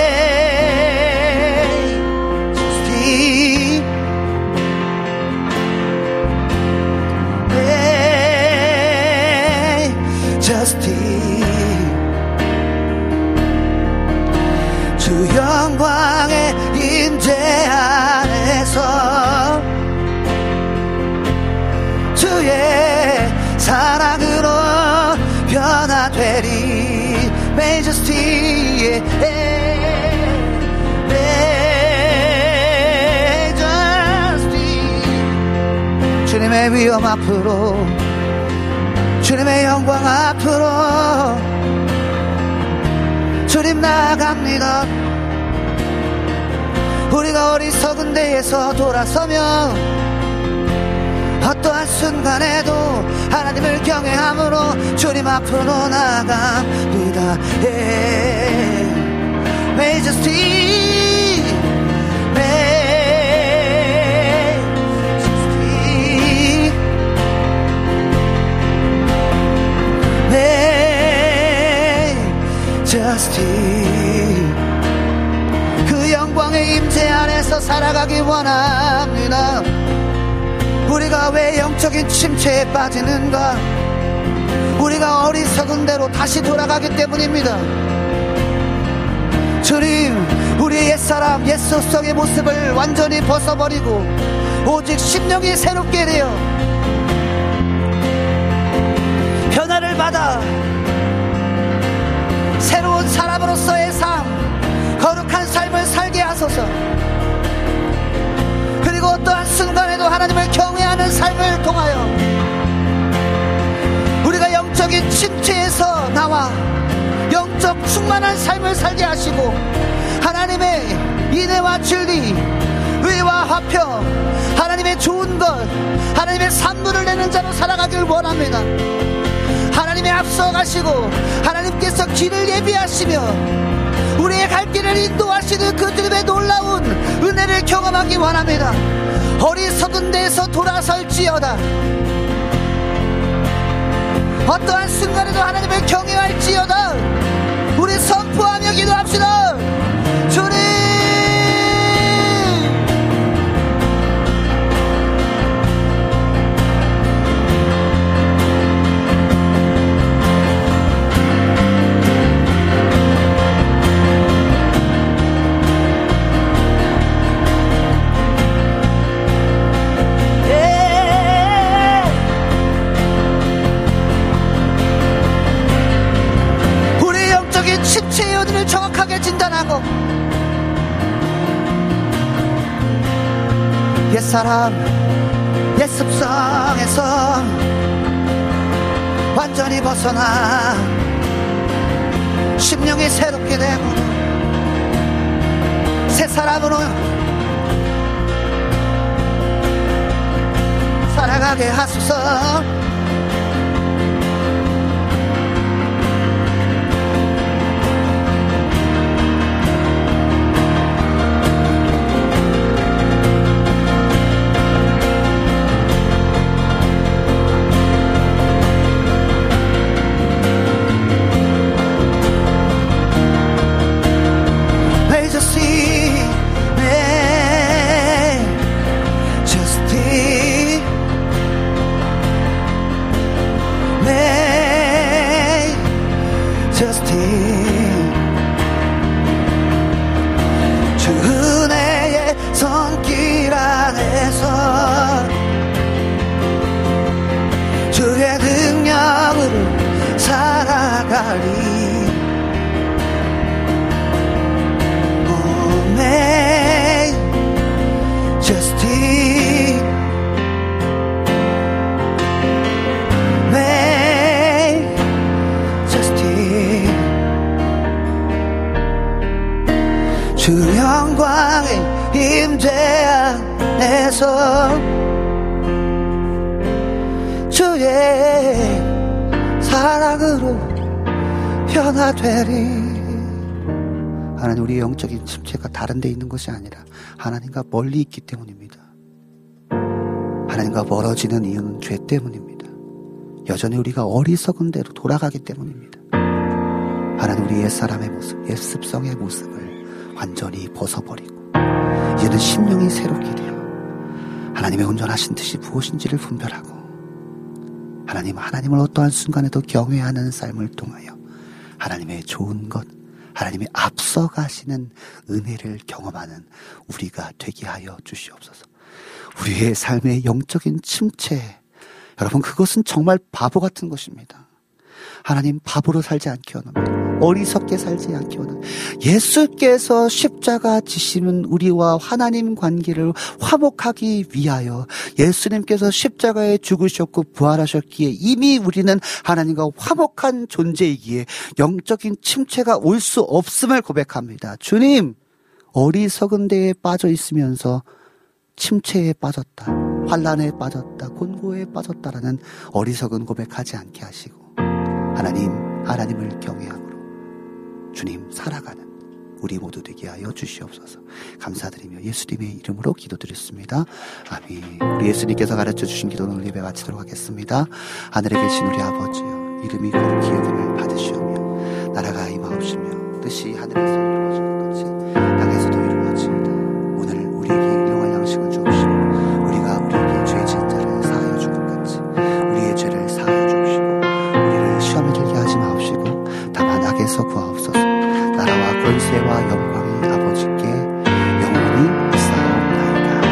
C: majesty, majesty. 주 영광의 임재 안에서 주의 사랑으로 변화되리. Majesty, Majesty. 주님의 위엄 앞으로, 주님의 영광 앞으로 주님 나아갑니다. 우리가 어리석은 데에서 돌아서면 어떠한 순간에도 하나님을 경외함으로 주님 앞으로 나아갑니다. 예. Majesty, Majesty, Majesty. 그 영광의 임재 안에서 살아가기 원합니다. 우리가 왜 영적인 침체에 빠지는가? 우리가 어리석은 대로 다시 돌아가기 때문입니다. 주님, 우리의 옛사람, 옛 속성의 모습을 완전히 벗어버리고 오직 심령이 새롭게 되어 변화를 받아 새로운 사람으로서의 삶, 거룩한 삶을 살게 하소서. 그리고 어떠한 순간에도 하나님을 경외하는 삶을 통하여 우리가 영적인 침체에서 나와 영적 충만한 삶을 살게 하시고 하나님의 인애와 진리, 의와 화평, 하나님의 좋은 것, 하나님의 산물을 내는 자로 살아가길 원합니다. 하나님의 앞서 가시고 하나님께서 길을 예비하시며 우리의 갈 길을 인도하시는 그 주님의 놀라운 은혜를 경험하기 원합니다. 어리석은 데에서 돌아설지어다. 어떠한 순간에도 하나님을 경외할지어다. 우리 선포하며 기도합시다. 주님, 침체의 어디를 정확하게 진단하고 옛사람, 옛 습성에서 완전히 벗어나 심령이 새롭게 되고 새 사람으로 살아가게 하소서. 주의 능력으로 살아가리. Oh, majesty, majesty. 주 영광의 임재 안에서 주의 사랑으로 변화되리. 하나님, 우리의 영적인 침체가 다른 데 있는 것이 아니라 하나님과 멀리 있기 때문입니다. 하나님과 멀어지는 이유는 죄 때문입니다. 여전히 우리가 어리석은 대로 돌아가기 때문입니다. 하나님 우리 옛사람의 모습, 옛 습성의 모습을 완전히 벗어버리고 이제는 심령이 새롭게 되어 하나님의 온전하신 뜻이 무엇인지를 분별하고 하나님, 하나님을 어떠한 순간에도 경외하는 삶을 통하여 하나님의 좋은 것, 하나님의 앞서가시는 은혜를 경험하는 우리가 되게 하여 주시옵소서. 우리의 삶의 영적인 침체, 여러분 그것은 정말 바보 같은 것입니다. 하나님 바보로 살지 않게 원합니다. 어리석게 살지 않게 원합니다. 예수께서 십자가 지심은 우리와 하나님 관계를 화목하기 위하여 예수님께서 십자가에 죽으셨고 부활하셨기에 이미 우리는 하나님과 화목한 존재이기에 영적인 침체가 올 수 없음을 고백합니다. 주님, 어리석은 데에 빠져 있으면서 침체에 빠졌다, 환난에 빠졌다, 곤고에 빠졌다라는 어리석은 고백하지 않게 하시고 하나님, 하나님을 경외함으로 주님 살아가는 우리 모두 되게 하여 주시옵소서. 감사드리며 예수님의 이름으로 기도드렸습니다. 아멘. 우리 예수님께서 가르쳐 주신 기도는 예배 마치도록 하겠습니다. 하늘에 계신 우리 아버지여, 이름이 거룩히 여김을 받으시오며 나라가 임하옵시며 뜻이 하늘에서 이루어지는 것이 땅에서도 이루어지이다. 오늘 우리에게 일용할 양식을 주옵시고 우리가 우리에게 죄 지은 자를 사하여 준 것 같이 우리의 죄를 사하여 주옵시고 우리를 시험에 들게 하지 마옵시고 다만 악에서 구하옵소서. 나라와 권세와 영광이 아버지께 영원히 있사옵나이다.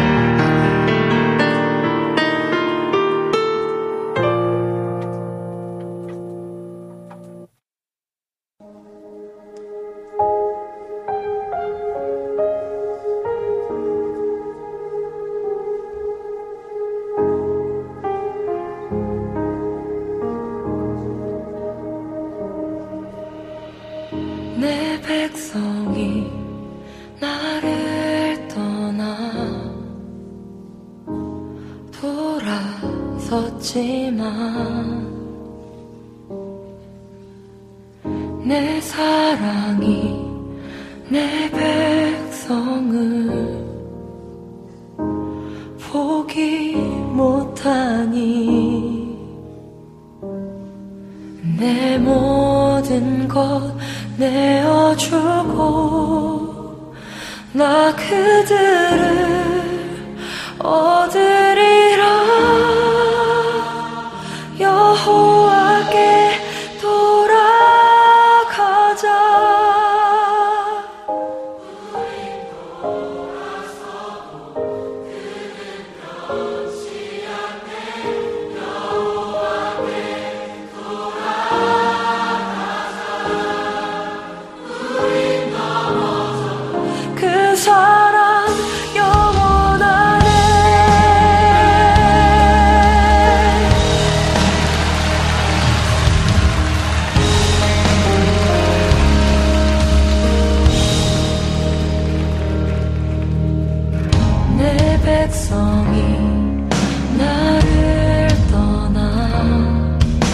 B: 내 백성이 나를 떠나 돌아섰지만 내 사랑이 내 백성을 포기 못하니 내 모든 것 내어주고 나 그들을 얻으리라. 여호와께 돌아가자. 사랑 영원하네. 내 백성이 나를 떠나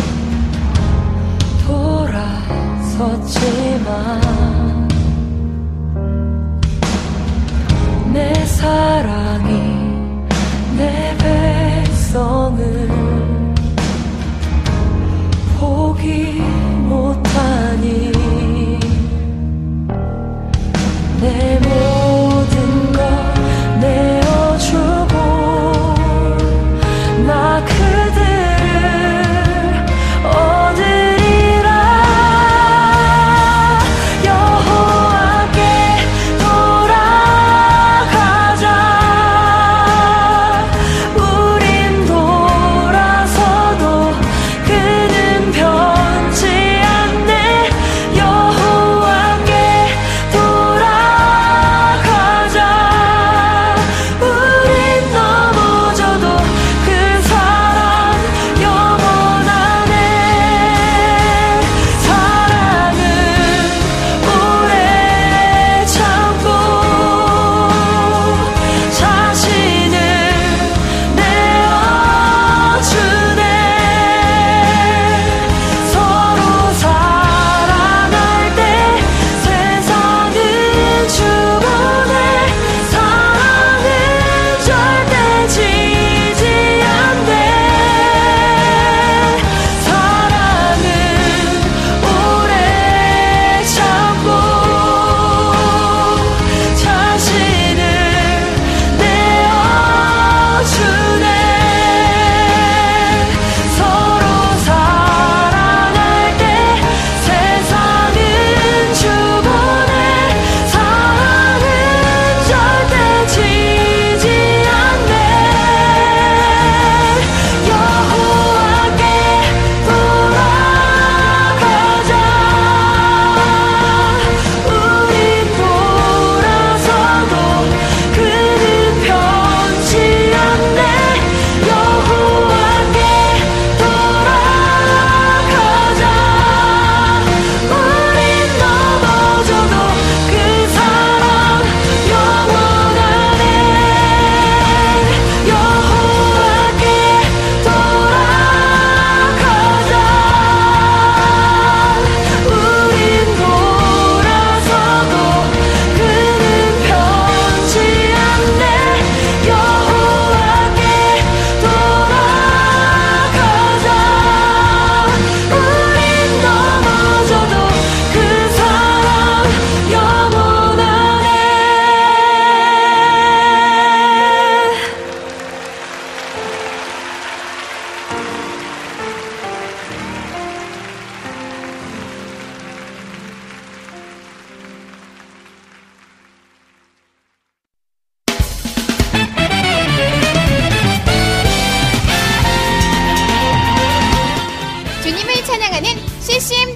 B: 돌아섰지만 내 사랑이 내 백성을 포기 못하니 내 모든 것 내어주고 나 그들을 얻으리라. 여호와께 돌아가자. 우린 도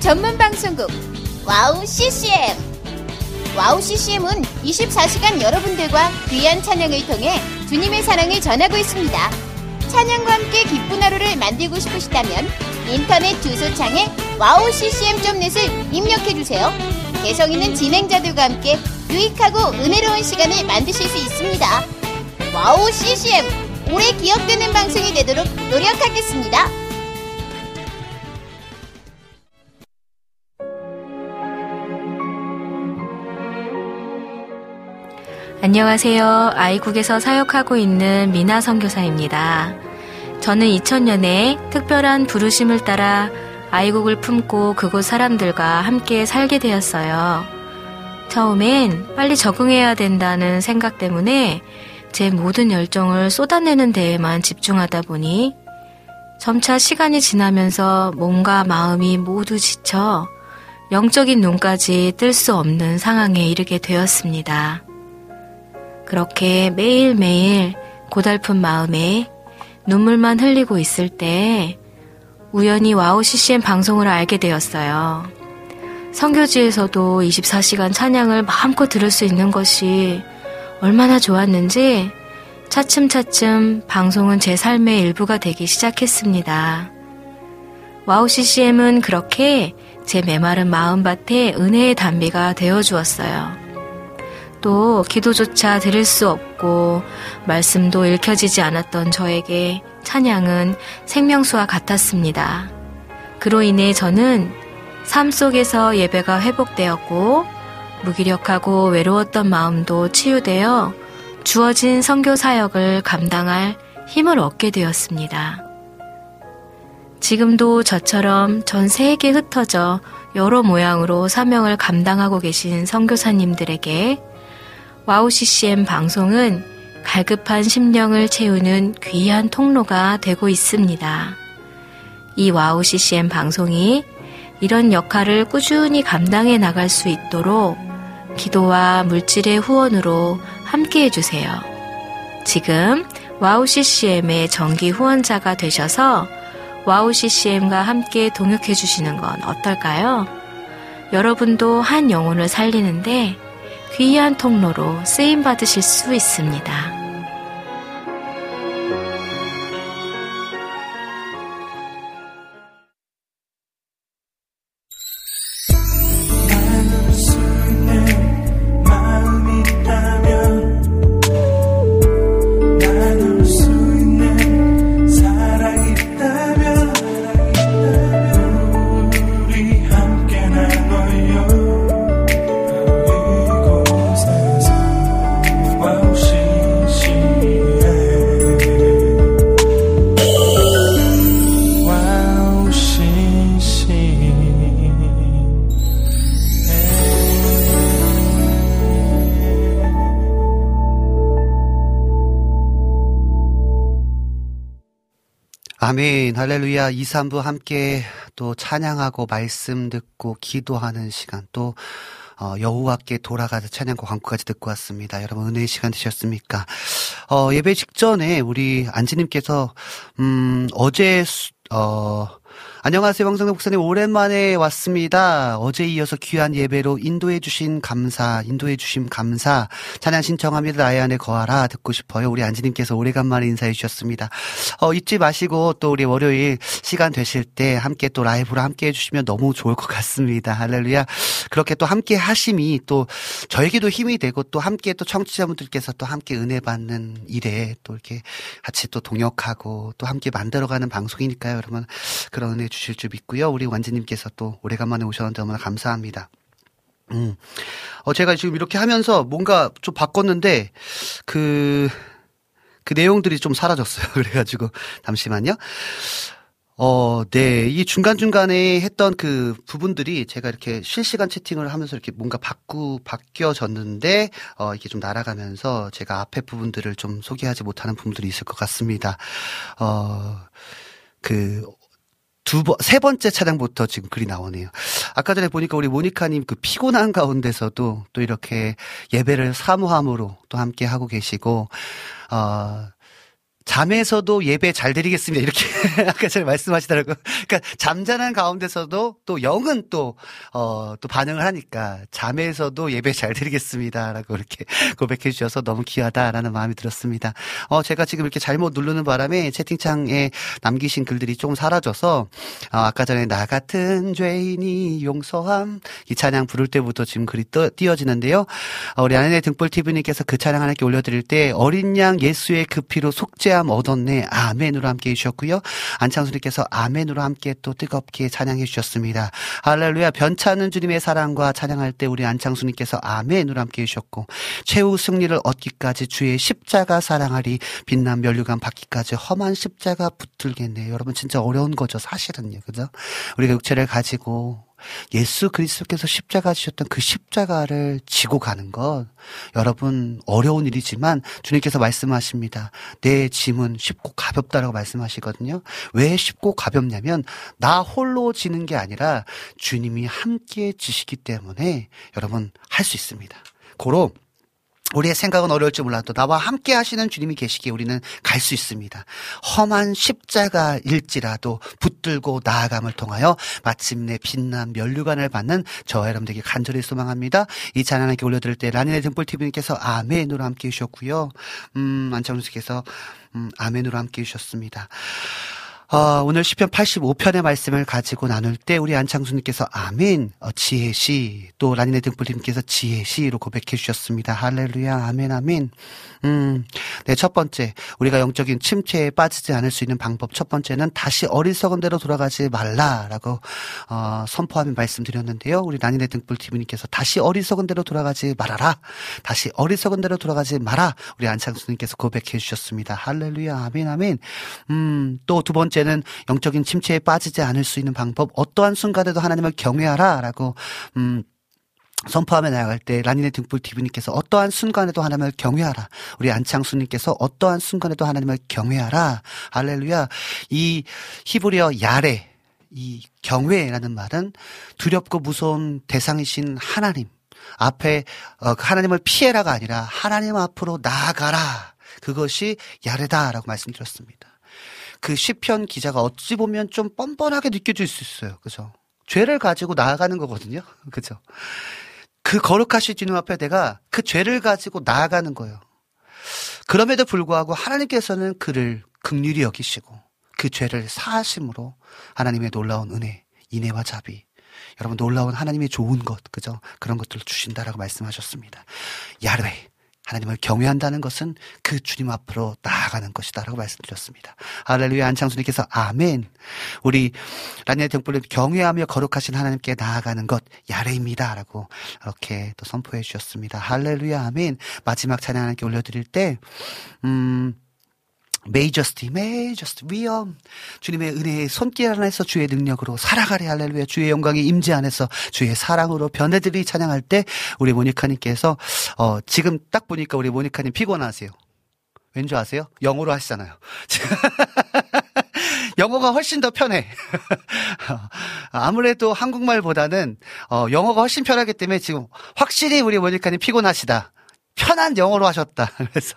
H: 전문 방송국 와우 씨씨엠. 와우 씨씨엠은 이십사 시간 여러분들과 귀한 찬양을 통해 주님의 사랑을 전하고 있습니다. 찬양과 함께 기쁜 하루를 만들고 싶으시다면 인터넷 주소창에 와우 씨씨엠 닷 넷을 입력해주세요. 개성 있는 진행자들과 함께 유익하고 은혜로운 시간을 만드실 수 있습니다. 와우 씨씨엠, 오래 기억되는 방송이 되도록 노력하겠습니다.
I: 안녕하세요. 아이국에서 사역하고 있는 미나 선교사입니다. 저는 이천 년에 특별한 부르심을 따라 아이국을 품고 그곳 사람들과 함께 살게 되었어요. 처음엔 빨리 적응해야 된다는 생각 때문에 제 모든 열정을 쏟아내는 데에만 집중하다 보니 점차 시간이 지나면서 몸과 마음이 모두 지쳐 영적인 눈까지 뜰 수 없는 상황에 이르게 되었습니다. 그렇게 매일매일 고달픈 마음에 눈물만 흘리고 있을 때 우연히 와우 씨씨엠 방송을 알게 되었어요. 선교지에서도 이십사 시간 찬양을 마음껏 들을 수 있는 것이 얼마나 좋았는지 차츰차츰 방송은 제 삶의 일부가 되기 시작했습니다. 와우 씨씨엠은 그렇게 제 메마른 마음밭에 은혜의 단비가 되어주었어요. 또 기도조차 드릴 수 없고 말씀도 읽혀지지 않았던 저에게 찬양은 생명수와 같았습니다. 그로 인해 저는 삶 속에서 예배가 회복되었고 무기력하고 외로웠던 마음도 치유되어 주어진 선교 사역을 감당할 힘을 얻게 되었습니다. 지금도 저처럼 전 세계에 흩어져 여러 모양으로 사명을 감당하고 계신 선교사님들에게 와우 씨씨엠 방송은 갈급한 심령을 채우는 귀한 통로가 되고 있습니다. 이 와우 씨씨엠 방송이 이런 역할을 꾸준히 감당해 나갈 수 있도록 기도와 물질의 후원으로 함께 해주세요. 지금 와우 씨씨엠의 정기 후원자가 되셔서 와우 씨씨엠과 함께 동역해 주시는 건 어떨까요? 여러분도 한 영혼을 살리는데 귀한 통로로 쓰임받으실 수 있습니다.
C: 아멘, 할렐루야. 이, 삼 부 함께 또 찬양하고 말씀 듣고 기도하는 시간, 또 어, 여호와께 돌아가서 찬양과 광고까지 듣고 왔습니다. 여러분 은혜의 시간 되셨습니까? 어, 예배 직전에 우리 안지님께서 음, 어제 수, 어, 안녕하세요, 황성대 목사님. 오랜만에 왔습니다. 어제 이어서 귀한 예배로 인도해 주신 감사, 인도해 주심 감사. 찬양 신청합니다. 나의 안에 거하라. 듣고 싶어요. 우리 안지님께서 오래간만에 인사해 주셨습니다. 어, 잊지 마시고 또 우리 월요일 시간 되실 때 함께 또 라이브로 함께 해주시면 너무 좋을 것 같습니다. 할렐루야. 그렇게 또 함께 하심이 또 저에게도 힘이 되고 또 함께 또 청취자분들께서 또 함께 은혜 받는 일에 또 이렇게 같이 또 동역하고 또 함께 만들어가는 방송이니까요. 여러분 그런 은혜 주실 줄 믿고요. 우리 완지님께서 또 오래간만에 오셨는데 너무나 감사합니다. 음, 어, 제가 지금 이렇게 하면서 뭔가 좀 바꿨는데, 그, 그 내용들이 좀 사라졌어요. 그래가지고, 잠시만요. 어, 네. 이 중간중간에 했던 그 부분들이 제가 이렇게 실시간 채팅을 하면서 이렇게 뭔가 바꾸, 바뀌어졌는데, 어, 이게 좀 날아가면서 제가 앞에 부분들을 좀 소개하지 못하는 부분들이 있을 것 같습니다. 어, 그, 두 번, 세 번째 차량부터 지금 글이 나오네요. 아까 전에 보니까 우리 모니카님 그 피곤한 가운데서도 또 이렇게 예배를 사모함으로 또 함께 하고 계시고, 어, 잠에서도 예배 잘 드리겠습니다. 이렇게 아까 전에 말씀하시더라고요. 그러니까 잠자는 가운데서도 또 영은 또, 어, 또 반응을 하니까 잠에서도 예배 잘 드리겠습니다라고 이렇게 고백해 주셔서 너무 귀하다라는 마음이 들었습니다. 어, 제가 지금 이렇게 잘못 누르는 바람에 채팅창에 남기신 글들이 조금 사라져서, 어, 아까 전에 나 같은 죄인이 용서함 이 찬양 부를 때부터 지금 글이 떠, 띄어지는데요. 어, 우리 아내네 등불티비님께서 그 찬양 하나님께 올려드릴 때 어린 양 예수의 그 피로 속죄함 얻었네 아멘으로 함께 해주셨고요. 안창수님께서 아멘으로 함께 또 뜨겁게 찬양해 주셨습니다. 할렐루야. 변찮은 주님의 사랑과 찬양할 때 우리 안창수님께서 아멘으로 함께 해주셨고, 최후 승리를 얻기까지 주의 십자가 사랑하리 빛난 면류관 받기까지 험한 십자가 붙들겠네. 여러분 진짜 어려운 거죠 사실은요. 그죠? 우리가 육체를 가지고 예수 그리스도께서 십자가 지셨던 그 십자가를 지고 가는 것, 여러분 어려운 일이지만 주님께서 말씀하십니다. 내 짐은 쉽고 가볍다라고 말씀하시거든요. 왜 쉽고 가볍냐면 나 홀로 지는 게 아니라 주님이 함께 지시기 때문에 여러분 할 수 있습니다. 고로 우리의 생각은 어려울지 몰라도 나와 함께 하시는 주님이 계시기에 우리는 갈 수 있습니다. 험한 십자가일지라도 붙들고 나아감을 통하여 마침내 빛난 면류관을 받는 저와 여러분들에게 간절히 소망합니다. 이 찬양 함께 올려드릴 때 라니네 등불티비님께서 아멘으로 함께 해주셨고요. 음, 안창수님께서 음, 아멘으로 함께 해주셨습니다. 어, 오늘 시편 팔십오 편의 말씀을 가지고 나눌 때 우리 안창수님께서 아멘, 어, 지혜시, 또 라니네 등불님께서 지혜시로 고백해 주셨습니다. 할렐루야, 아멘, 아멘. 음, 네, 첫 번째, 우리가 영적인 침체에 빠지지 않을 수 있는 방법 첫 번째는 다시 어리석은 대로 돌아가지 말라라고 어, 선포하며 말씀드렸는데요. 우리 라니네 등불티비님께서 다시 어리석은 대로 돌아가지 말아라, 다시 어리석은 대로 돌아가지 마라, 우리 안창수님께서 고백해 주셨습니다. 할렐루야, 아멘, 아멘. 음, 또 두 번째 는 영적인 침체에 빠지지 않을 수 있는 방법, 어떠한 순간에도 하나님을 경외하라 라고 음, 선포하며 나아갈 때 라니네 등불티비님께서 어떠한 순간에도 하나님을 경외하라, 우리 안창수님께서 어떠한 순간에도 하나님을 경외하라. 할렐루야. 이 히브리어 야레, 이 경외라는 말은 두렵고 무서운 대상이신 하나님 앞에 어, 하나님을 피해라가 아니라 하나님 앞으로 나아가라, 그것이 야레다라고 말씀드렸습니다. 그 시편 기자가 어찌 보면 좀 뻔뻔하게 느껴질 수 있어요. 그죠? 죄를 가지고 나아가는 거거든요. 그죠? 그 거룩하신 주님 앞에 내가 그 죄를 가지고 나아가는 거예요. 그럼에도 불구하고 하나님께서는 그를 긍휼히 여기시고 그 죄를 사하심으로 하나님의 놀라운 은혜, 인애와 자비, 여러분 놀라운 하나님의 좋은 것, 그죠? 그런 것들을 주신다라고 말씀하셨습니다. 야르웨, 하나님을 경외한다는 것은 그 주님 앞으로 나아가는 것이다라고 말씀드렸습니다. 할렐루야. 안창수님께서 아멘. 우리 라니네 등불님 경외하며 거룩하신 하나님께 나아가는 것 야레입니다라고 이렇게 또 선포해 주셨습니다. 할렐루야. 아멘. 마지막 찬양 하나님께 올려드릴 때 음. 메이저스티, 메이저스티, 위엄. 주님의 은혜의 손길 안에서 주의 능력으로 살아가리. 할렐루야. 주의 영광의 임재 안에서 주의 사랑으로 변해들이 찬양할 때 우리 모니카님께서 어, 지금 딱 보니까 우리 모니카님 피곤하세요. 왠지 아세요? 영어로 하시잖아요. 영어가 훨씬 더 편해. 아무래도 한국말보다는 어, 영어가 훨씬 편하기 때문에 지금 확실히 우리 모니카님 피곤하시다. 편한 영어로 하셨다. 그래서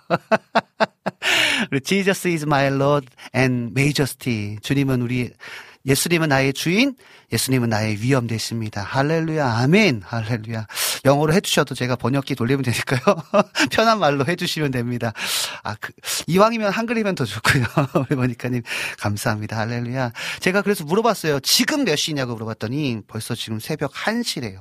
C: Jesus is my Lord and Majesty. 주님은 우리 예수님은 나의 주인, 예수님은 나의 위엄 되십니다. 할렐루야, 아멘. 할렐루야. 영어로 해주셔도 제가 번역기 돌리면 되니까요. 편한 말로 해주시면 됩니다. 아, 그, 이왕이면 한글이면 더 좋고요. 우리 모니카님 감사합니다. 할렐루야. 제가 그래서 물어봤어요. 지금 몇 시냐고 물어봤더니 벌써 지금 새벽 한 시래요.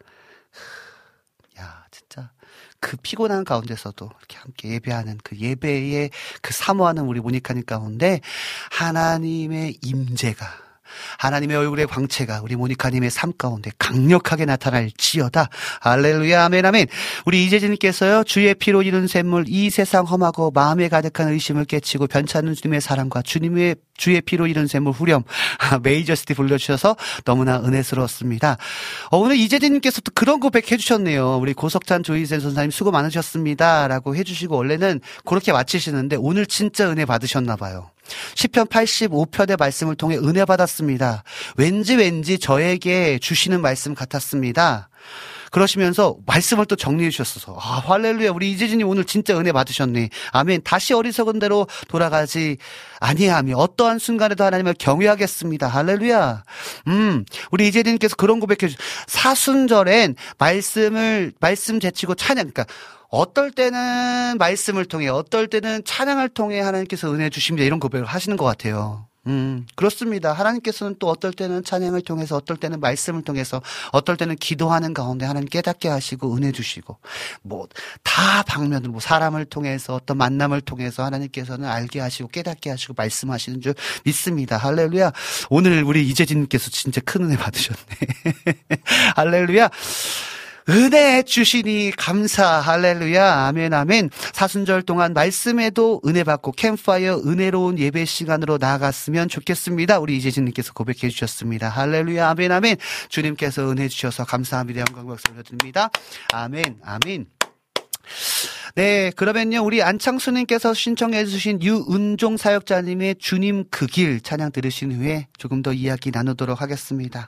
C: 야, 진짜. 그 피곤한 가운데서도 이렇게 함께 예배하는 그 예배에 그 사모하는 우리 모니카님 가운데 하나님의 임재가, 하나님의 얼굴의 광채가 우리 모니카님의 삶 가운데 강력하게 나타날지어다. 할렐루야, 아멘, 아멘. 우리 이재진님께서요, 주의 피로 이룬 샘물, 이 세상 험하고 마음에 가득한 의심을 깨치고 변찮는 주님의 사랑과 주님의 주의 피로 이룬 샘물 후렴, 메이저스티 불러주셔서 너무나 은혜스러웠습니다. 어, 오늘 이재진님께서 또 그런 고백 해주셨네요. 우리 고석찬 조이센 선사님 수고 많으셨습니다 라고 해주시고, 원래는 그렇게 마치시는데 오늘 진짜 은혜 받으셨나봐요. 시편 팔십오 편의 말씀을 통해 은혜 받았습니다. 왠지 왠지 저에게 주시는 말씀 같았습니다. 그러시면서 말씀을 또 정리해 주셨어서 아 할렐루야 우리 이재진님 오늘 진짜 은혜 받으셨네. 아멘. 다시 어리석은 대로 돌아가지 아니하며 어떠한 순간에도 하나님을 경외하겠습니다. 할렐루야. 음 우리 이재진님께서 그런 고백해 주셨어요. 사순절엔 말씀을 말씀 제치고 찬양 그러니까 어떨 때는 말씀을 통해 어떨 때는 찬양을 통해 하나님께서 은혜 주십니다. 이런 고백을 하시는 것 같아요. 음, 그렇습니다. 하나님께서는 또 어떨 때는 찬양을 통해서 어떨 때는 말씀을 통해서 어떨 때는 기도하는 가운데 하나님 깨닫게 하시고 은혜 주시고 뭐 다 방면으로 뭐 사람을 통해서 어떤 만남을 통해서 하나님께서는 알게 하시고 깨닫게 하시고 말씀하시는 줄 믿습니다. 할렐루야. 오늘 우리 이재진님께서 진짜 큰 은혜 받으셨네. 할렐루야. 은혜 주시니 감사. 할렐루야. 아멘 아멘. 사순절 동안 말씀에도 은혜 받고 캠파이어 은혜로운 예배 시간으로 나아갔으면 좋겠습니다. 우리 이재진님께서 고백해 주셨습니다. 할렐루야. 아멘 아멘. 주님께서 은혜 주셔서 감사합니다. 영광 박수 올려드립니다. 아멘 아멘. 네, 그러면요 우리 안창수님께서 신청해 주신 유은종 사역자님의 주님 그 길 찬양 들으신 후에 조금 더 이야기 나누도록 하겠습니다.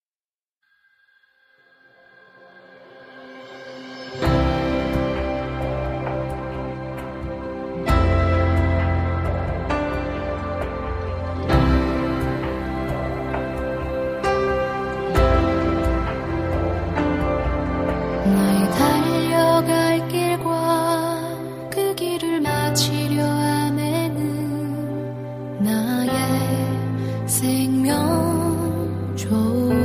A: 나의 달려갈 길과 그 길을 마치려 하매는 나의 생명조차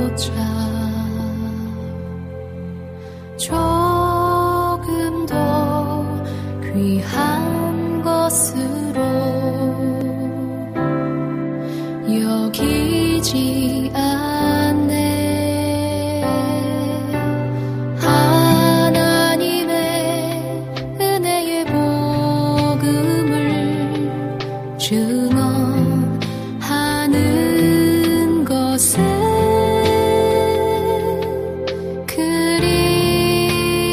A: 조금 더 귀한 것으로 여기지 않네. 증언하는 것은 그리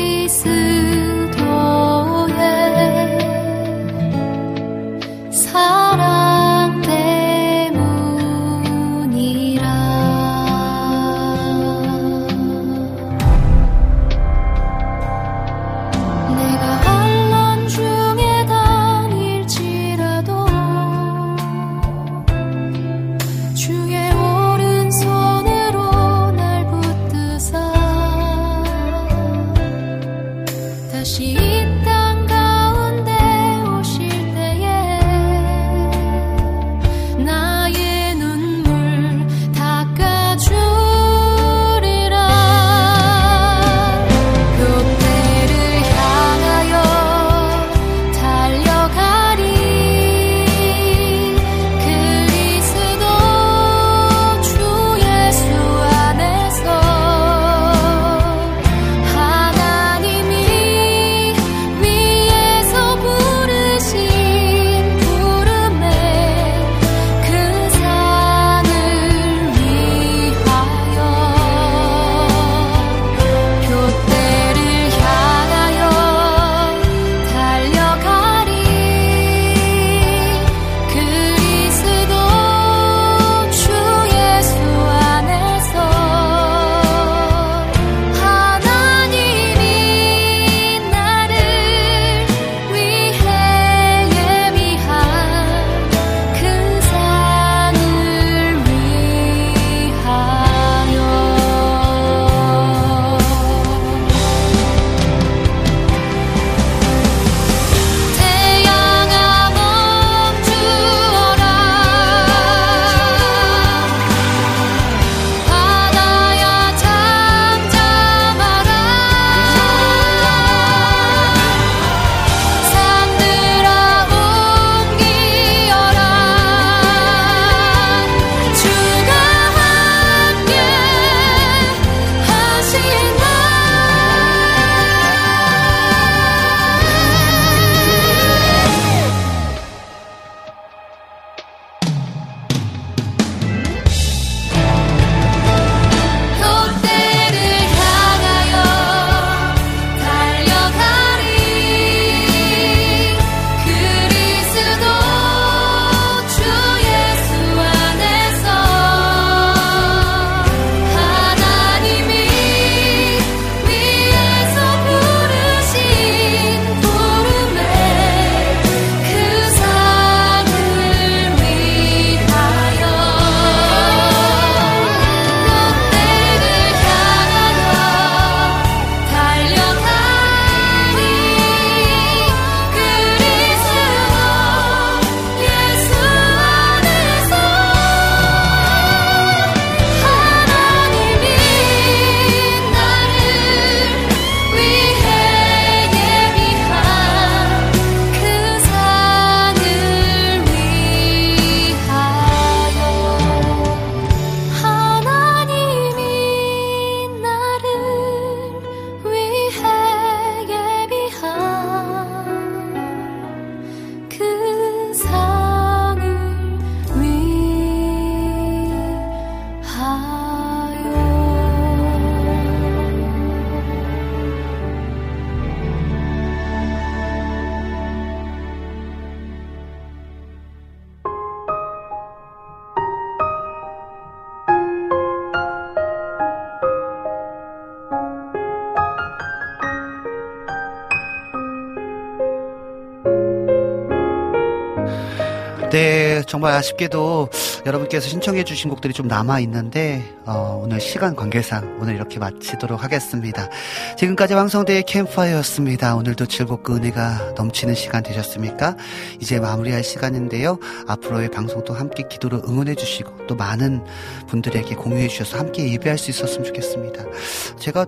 C: 네, 정말 아쉽게도 여러분께서 신청해 주신 곡들이 좀 남아있는데 어, 오늘 시간 관계상 오늘 이렇게 마치도록 하겠습니다. 지금까지 황성대의 캠프파이어였습니다. 오늘도 즐겁고 은혜가 넘치는 시간 되셨습니까? 이제 마무리할 시간인데요. 앞으로의 방송도 함께 기도로 응원해 주시고 또 많은 분들에게 공유해 주셔서 함께 예배할 수 있었으면 좋겠습니다. 제가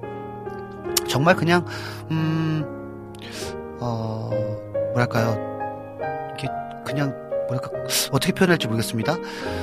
C: 정말 그냥 음... 어... 뭐랄까요, 이게 그냥 뭐랄까 어떻게 표현할지 모르겠습니다.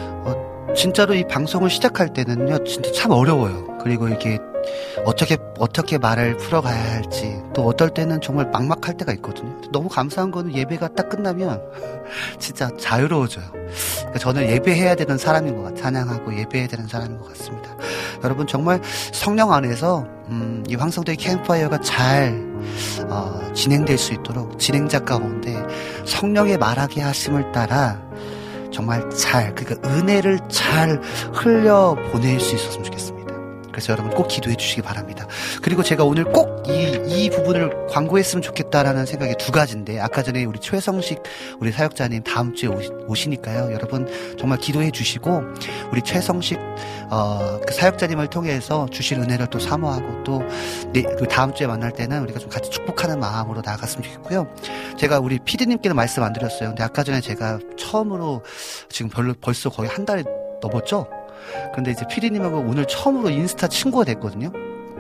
C: 어, 진짜로 이 방송을 시작할 때는요, 진짜 참 어려워요. 그리고 이게 어떻게 어떻게 말을 풀어가야 할지, 또 어떨 때는 정말 막막할 때가 있거든요. 너무 감사한 거는 예배가 딱 끝나면 진짜 자유로워져요. 그러니까 저는 예배해야 되는 사람인 것 같아요. 찬양하고 예배해야 되는 사람인 것 같습니다. 여러분 정말 성령 안에서 음, 이 황성대 캠프파이어가 잘 어, 진행될 수 있도록 진행자 가운데 성령의 말하게 하심을 따라 정말 잘, 그러니까 은혜를 잘 흘려 보낼 수 있었으면 좋겠습니다. 그래서 여러분 꼭 기도해 주시기 바랍니다. 그리고 제가 오늘 꼭 이, 이 부분을 광고했으면 좋겠다라는 생각이 두 가지인데, 아까 전에 우리 최성식 우리 사역자님 다음 주에 오시, 오시니까요. 여러분 정말 기도해 주시고, 우리 최성식 어, 그 사역자님을 통해서 주실 은혜를 또 사모하고, 또 네, 그 다음 주에 만날 때는 우리가 좀 같이 축복하는 마음으로 나아갔으면 좋겠고요. 제가 우리 피디님께는 말씀 안 드렸어요. 근데 아까 전에 제가 처음으로 지금 별로 벌써 거의 한 달이 넘었죠? 근데 이제 피디님하고 오늘 처음으로 인스타 친구가 됐거든요.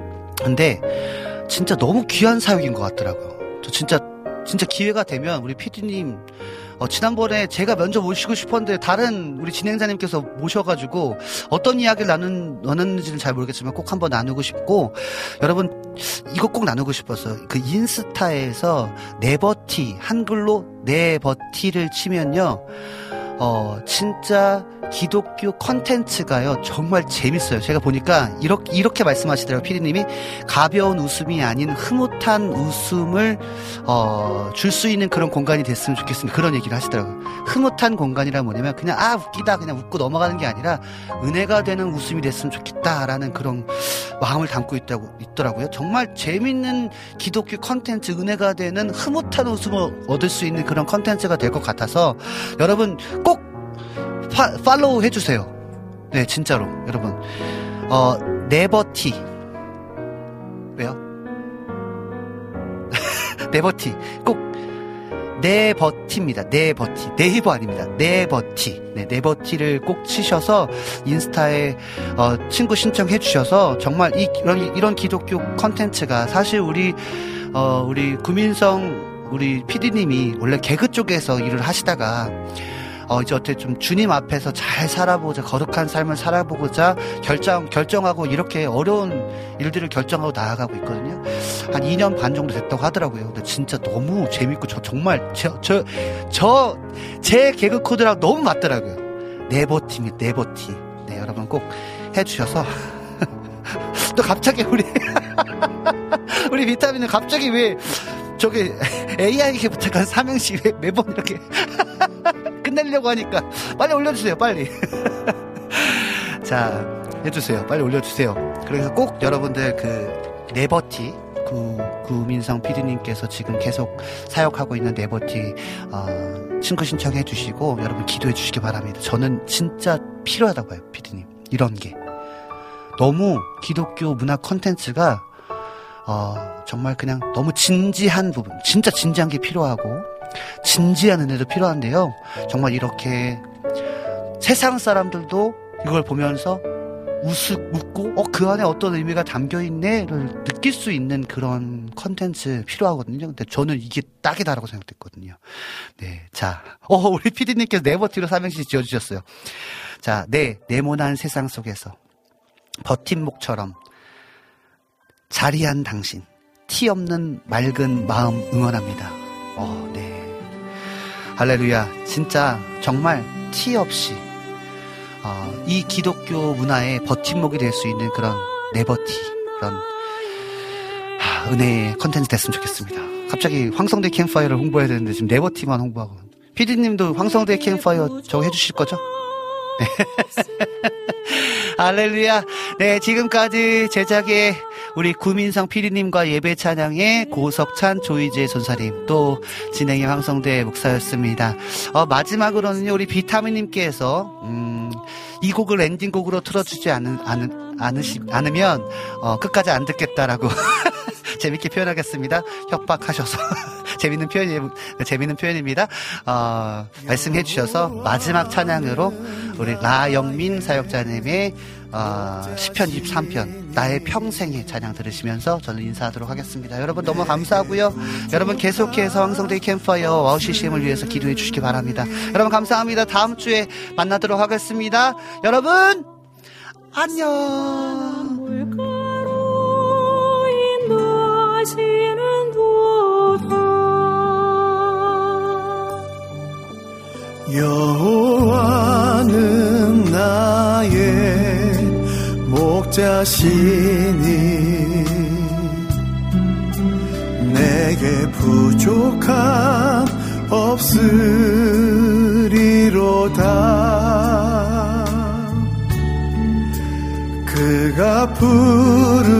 C: 근데 진짜 너무 귀한 사역인 것 같더라고요. 저 진짜 진짜 기회가 되면 우리 피디님 어, 지난번에 제가 면접 모시고 싶었는데 다른 우리 진행자님께서 모셔가지고 어떤 이야기를 나눈, 나눴는지는 잘 모르겠지만 꼭 한번 나누고 싶고, 여러분 이거 꼭 나누고 싶었어요. 그 인스타에서 네버티, 한글로 네버티를 치면요, 어, 진짜 기독교 컨텐츠가요, 정말 재밌어요. 제가 보니까 이렇게, 이렇게 말씀하시더라고요, 피디님이. 가벼운 웃음이 아닌 흐뭇한 웃음을, 어, 줄 수 있는 그런 공간이 됐으면 좋겠습니다. 그런 얘기를 하시더라고요. 흐뭇한 공간이란 뭐냐면, 그냥, 아, 웃기다, 그냥 웃고 넘어가는 게 아니라, 은혜가 되는 웃음이 됐으면 좋겠다라는 그런 마음을 담고 있다고, 있더라고요. 정말 재밌는 기독교 컨텐츠, 은혜가 되는 흐뭇한 웃음을 얻을 수 있는 그런 컨텐츠가 될 것 같아서, 여러분 꼭 파, 팔로우 해주세요. 네, 진짜로 여러분. 어, 네버티. 왜요? 네버티. 꼭 네버티입니다. 네버티. 네이버 아닙니다. 네버티. 네, 네버티를 꼭 치셔서 인스타에 어, 친구 신청해 주셔서, 정말 이, 이런 이런 기독교 컨텐츠가 사실 우리 어, 우리 구민성 우리 피디님이 원래 개그 쪽에서 일을 하시다가 어, 이제 어떻게 좀 주님 앞에서 잘 살아보자, 거룩한 삶을 살아보고자 결정, 결정하고 이렇게 어려운 일들을 결정하고 나아가고 있거든요. 한 이 년 반 정도 됐다고 하더라고요. 근데 진짜 너무 재밌고, 저 정말, 저, 저, 저, 제 개그 코드랑 너무 맞더라고요. 네버티입니다, 네버티. 네, 여러분 꼭 해주셔서. 또 갑자기 우리, 우리 비타민은 갑자기 왜, 저기, 에이아이에게 부탁한 삼행시 왜 매번 이렇게. 끝내려고 하니까 빨리 올려주세요, 빨리. 자, 해주세요, 빨리 올려주세요. 그래서 꼭 여러분들 그 네버티, 그 구민성 피디님께서 지금 계속 사역하고 있는 네버티 어, 친구 신청해 주시고, 여러분 기도해 주시기 바랍니다. 저는 진짜 필요하다고 봐요, 피디님. 이런 게 너무 기독교 문화 콘텐츠가 어, 정말 그냥 너무 진지한 부분, 진짜 진지한 게 필요하고 진지한 은혜도 필요한데요. 정말 이렇게 세상 사람들도 이걸 보면서 웃, 웃고 어, 그 안에 어떤 의미가 담겨있네를 느낄 수 있는 그런 컨텐츠 필요하거든요. 근데 저는 이게 딱이다라고 생각했거든요. 네, 자, 어, 우리 피디님께서 네버티로 삼행시 지어주셨어요. 자, 네, 네모난 세상 속에서 버팀목처럼 자리한 당신, 티 없는 맑은 마음 응원합니다. 어, 네. 할렐루야. 진짜 정말 티 없이 어, 이 기독교 문화의 버팀목이 될 수 있는 그런 네버티, 그런 하, 은혜의 컨텐츠 됐으면 좋겠습니다. 갑자기 황성대 캠프파이어를 홍보해야 되는데 지금 네버티만 홍보하고. 피디님도 황성대 캠프파이어 저거 해주실 거죠? 할렐루야. 네, 지금까지 제작의 우리 구민성 피디님과 예배 찬양의 고석찬 조이재 전사님, 또 진행의 황성대 목사였습니다. 어, 마지막으로는요, 우리 비타민님께서, 음, 이 곡을 엔딩곡으로 틀어주지 않은, 않은, 않으시, 않으면, 어, 끝까지 안 듣겠다라고. 재밌게 표현하겠습니다. 협박하셔서. 재밌는 표현이, 재밌는 표현입니다. 어, 말씀해 주셔서 마지막 찬양으로 우리 라영민 사역자님의 어, 시편 이십삼 편 나의 평생의 찬양 들으시면서 저는 인사하도록 하겠습니다. 여러분 너무 감사하고요. 여러분 계속해서 황성대의 캠프파이어 와우 씨씨엠을 위해서 기도해 주시기 바랍니다. 여러분 감사합니다. 다음 주에 만나도록 하겠습니다. 여러분 안녕.
D: 여호와는 나의 목자시니 내게 부족함 없으리로다. 그가 부르